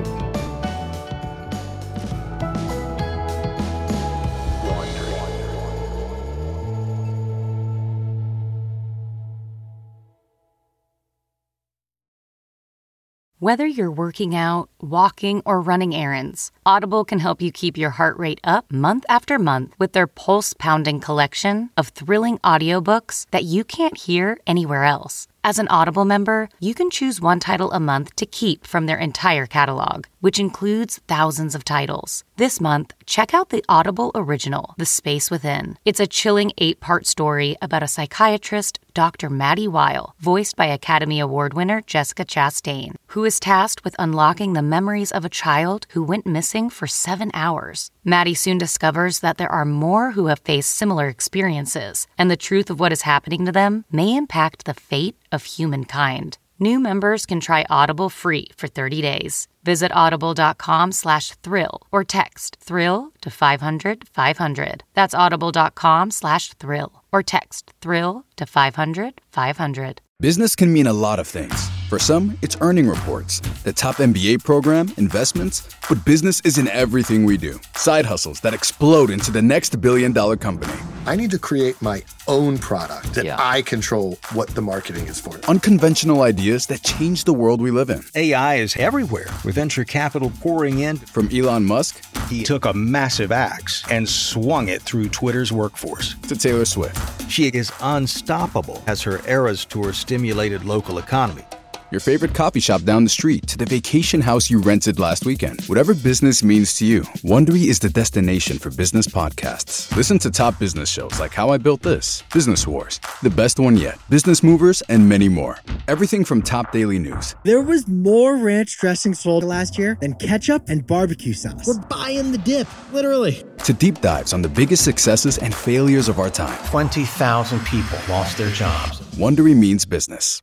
Whether you're working out, walking, or running errands, Audible can help you keep your heart rate up month after month with their pulse-pounding collection of thrilling audiobooks that you can't hear anywhere else. As an Audible member, you can choose one title a month to keep from their entire catalog, which includes thousands of titles. This month, check out the Audible original, The Space Within. It's a chilling eight-part story about a psychiatrist, Doctor Maddie Weil, voiced by Academy Award winner Jessica Chastain, who is tasked with unlocking the memories of a child who went missing for seven hours. Maddie soon discovers that there are more who have faced similar experiences, and the truth of what is happening to them may impact the fate of humankind. New members can try Audible free for thirty days. Visit audible.com slash thrill or text thrill to five hundred five hundred. That's audible.com slash thrill or text thrill to five hundred five hundred. Business can mean a lot of things. For some, it's earning reports, the top M B A program, investments, but business isn't everything we do. Side hustles that explode into the next billion dollar company. I need to create my own product that yeah. I control what the marketing is for. Unconventional ideas that change the world we live in. A I is everywhere, with venture capital pouring in. From Elon Musk, he took a massive axe and swung it through Twitter's workforce. To Taylor Swift. She is unstoppable as her Eras Tour stimulated local economy. Your favorite coffee shop down the street to the vacation house you rented last weekend. Whatever business means to you, Wondery is the destination for business podcasts. Listen to top business shows like How I Built This, Business Wars, The Best One Yet, Business Movers, and many more. Everything from top daily news. There was more ranch dressing sold last year than ketchup and barbecue sauce. We're buying the dip, literally. To deep dives on the biggest successes and failures of our time. twenty thousand people lost their jobs. Wondery means business.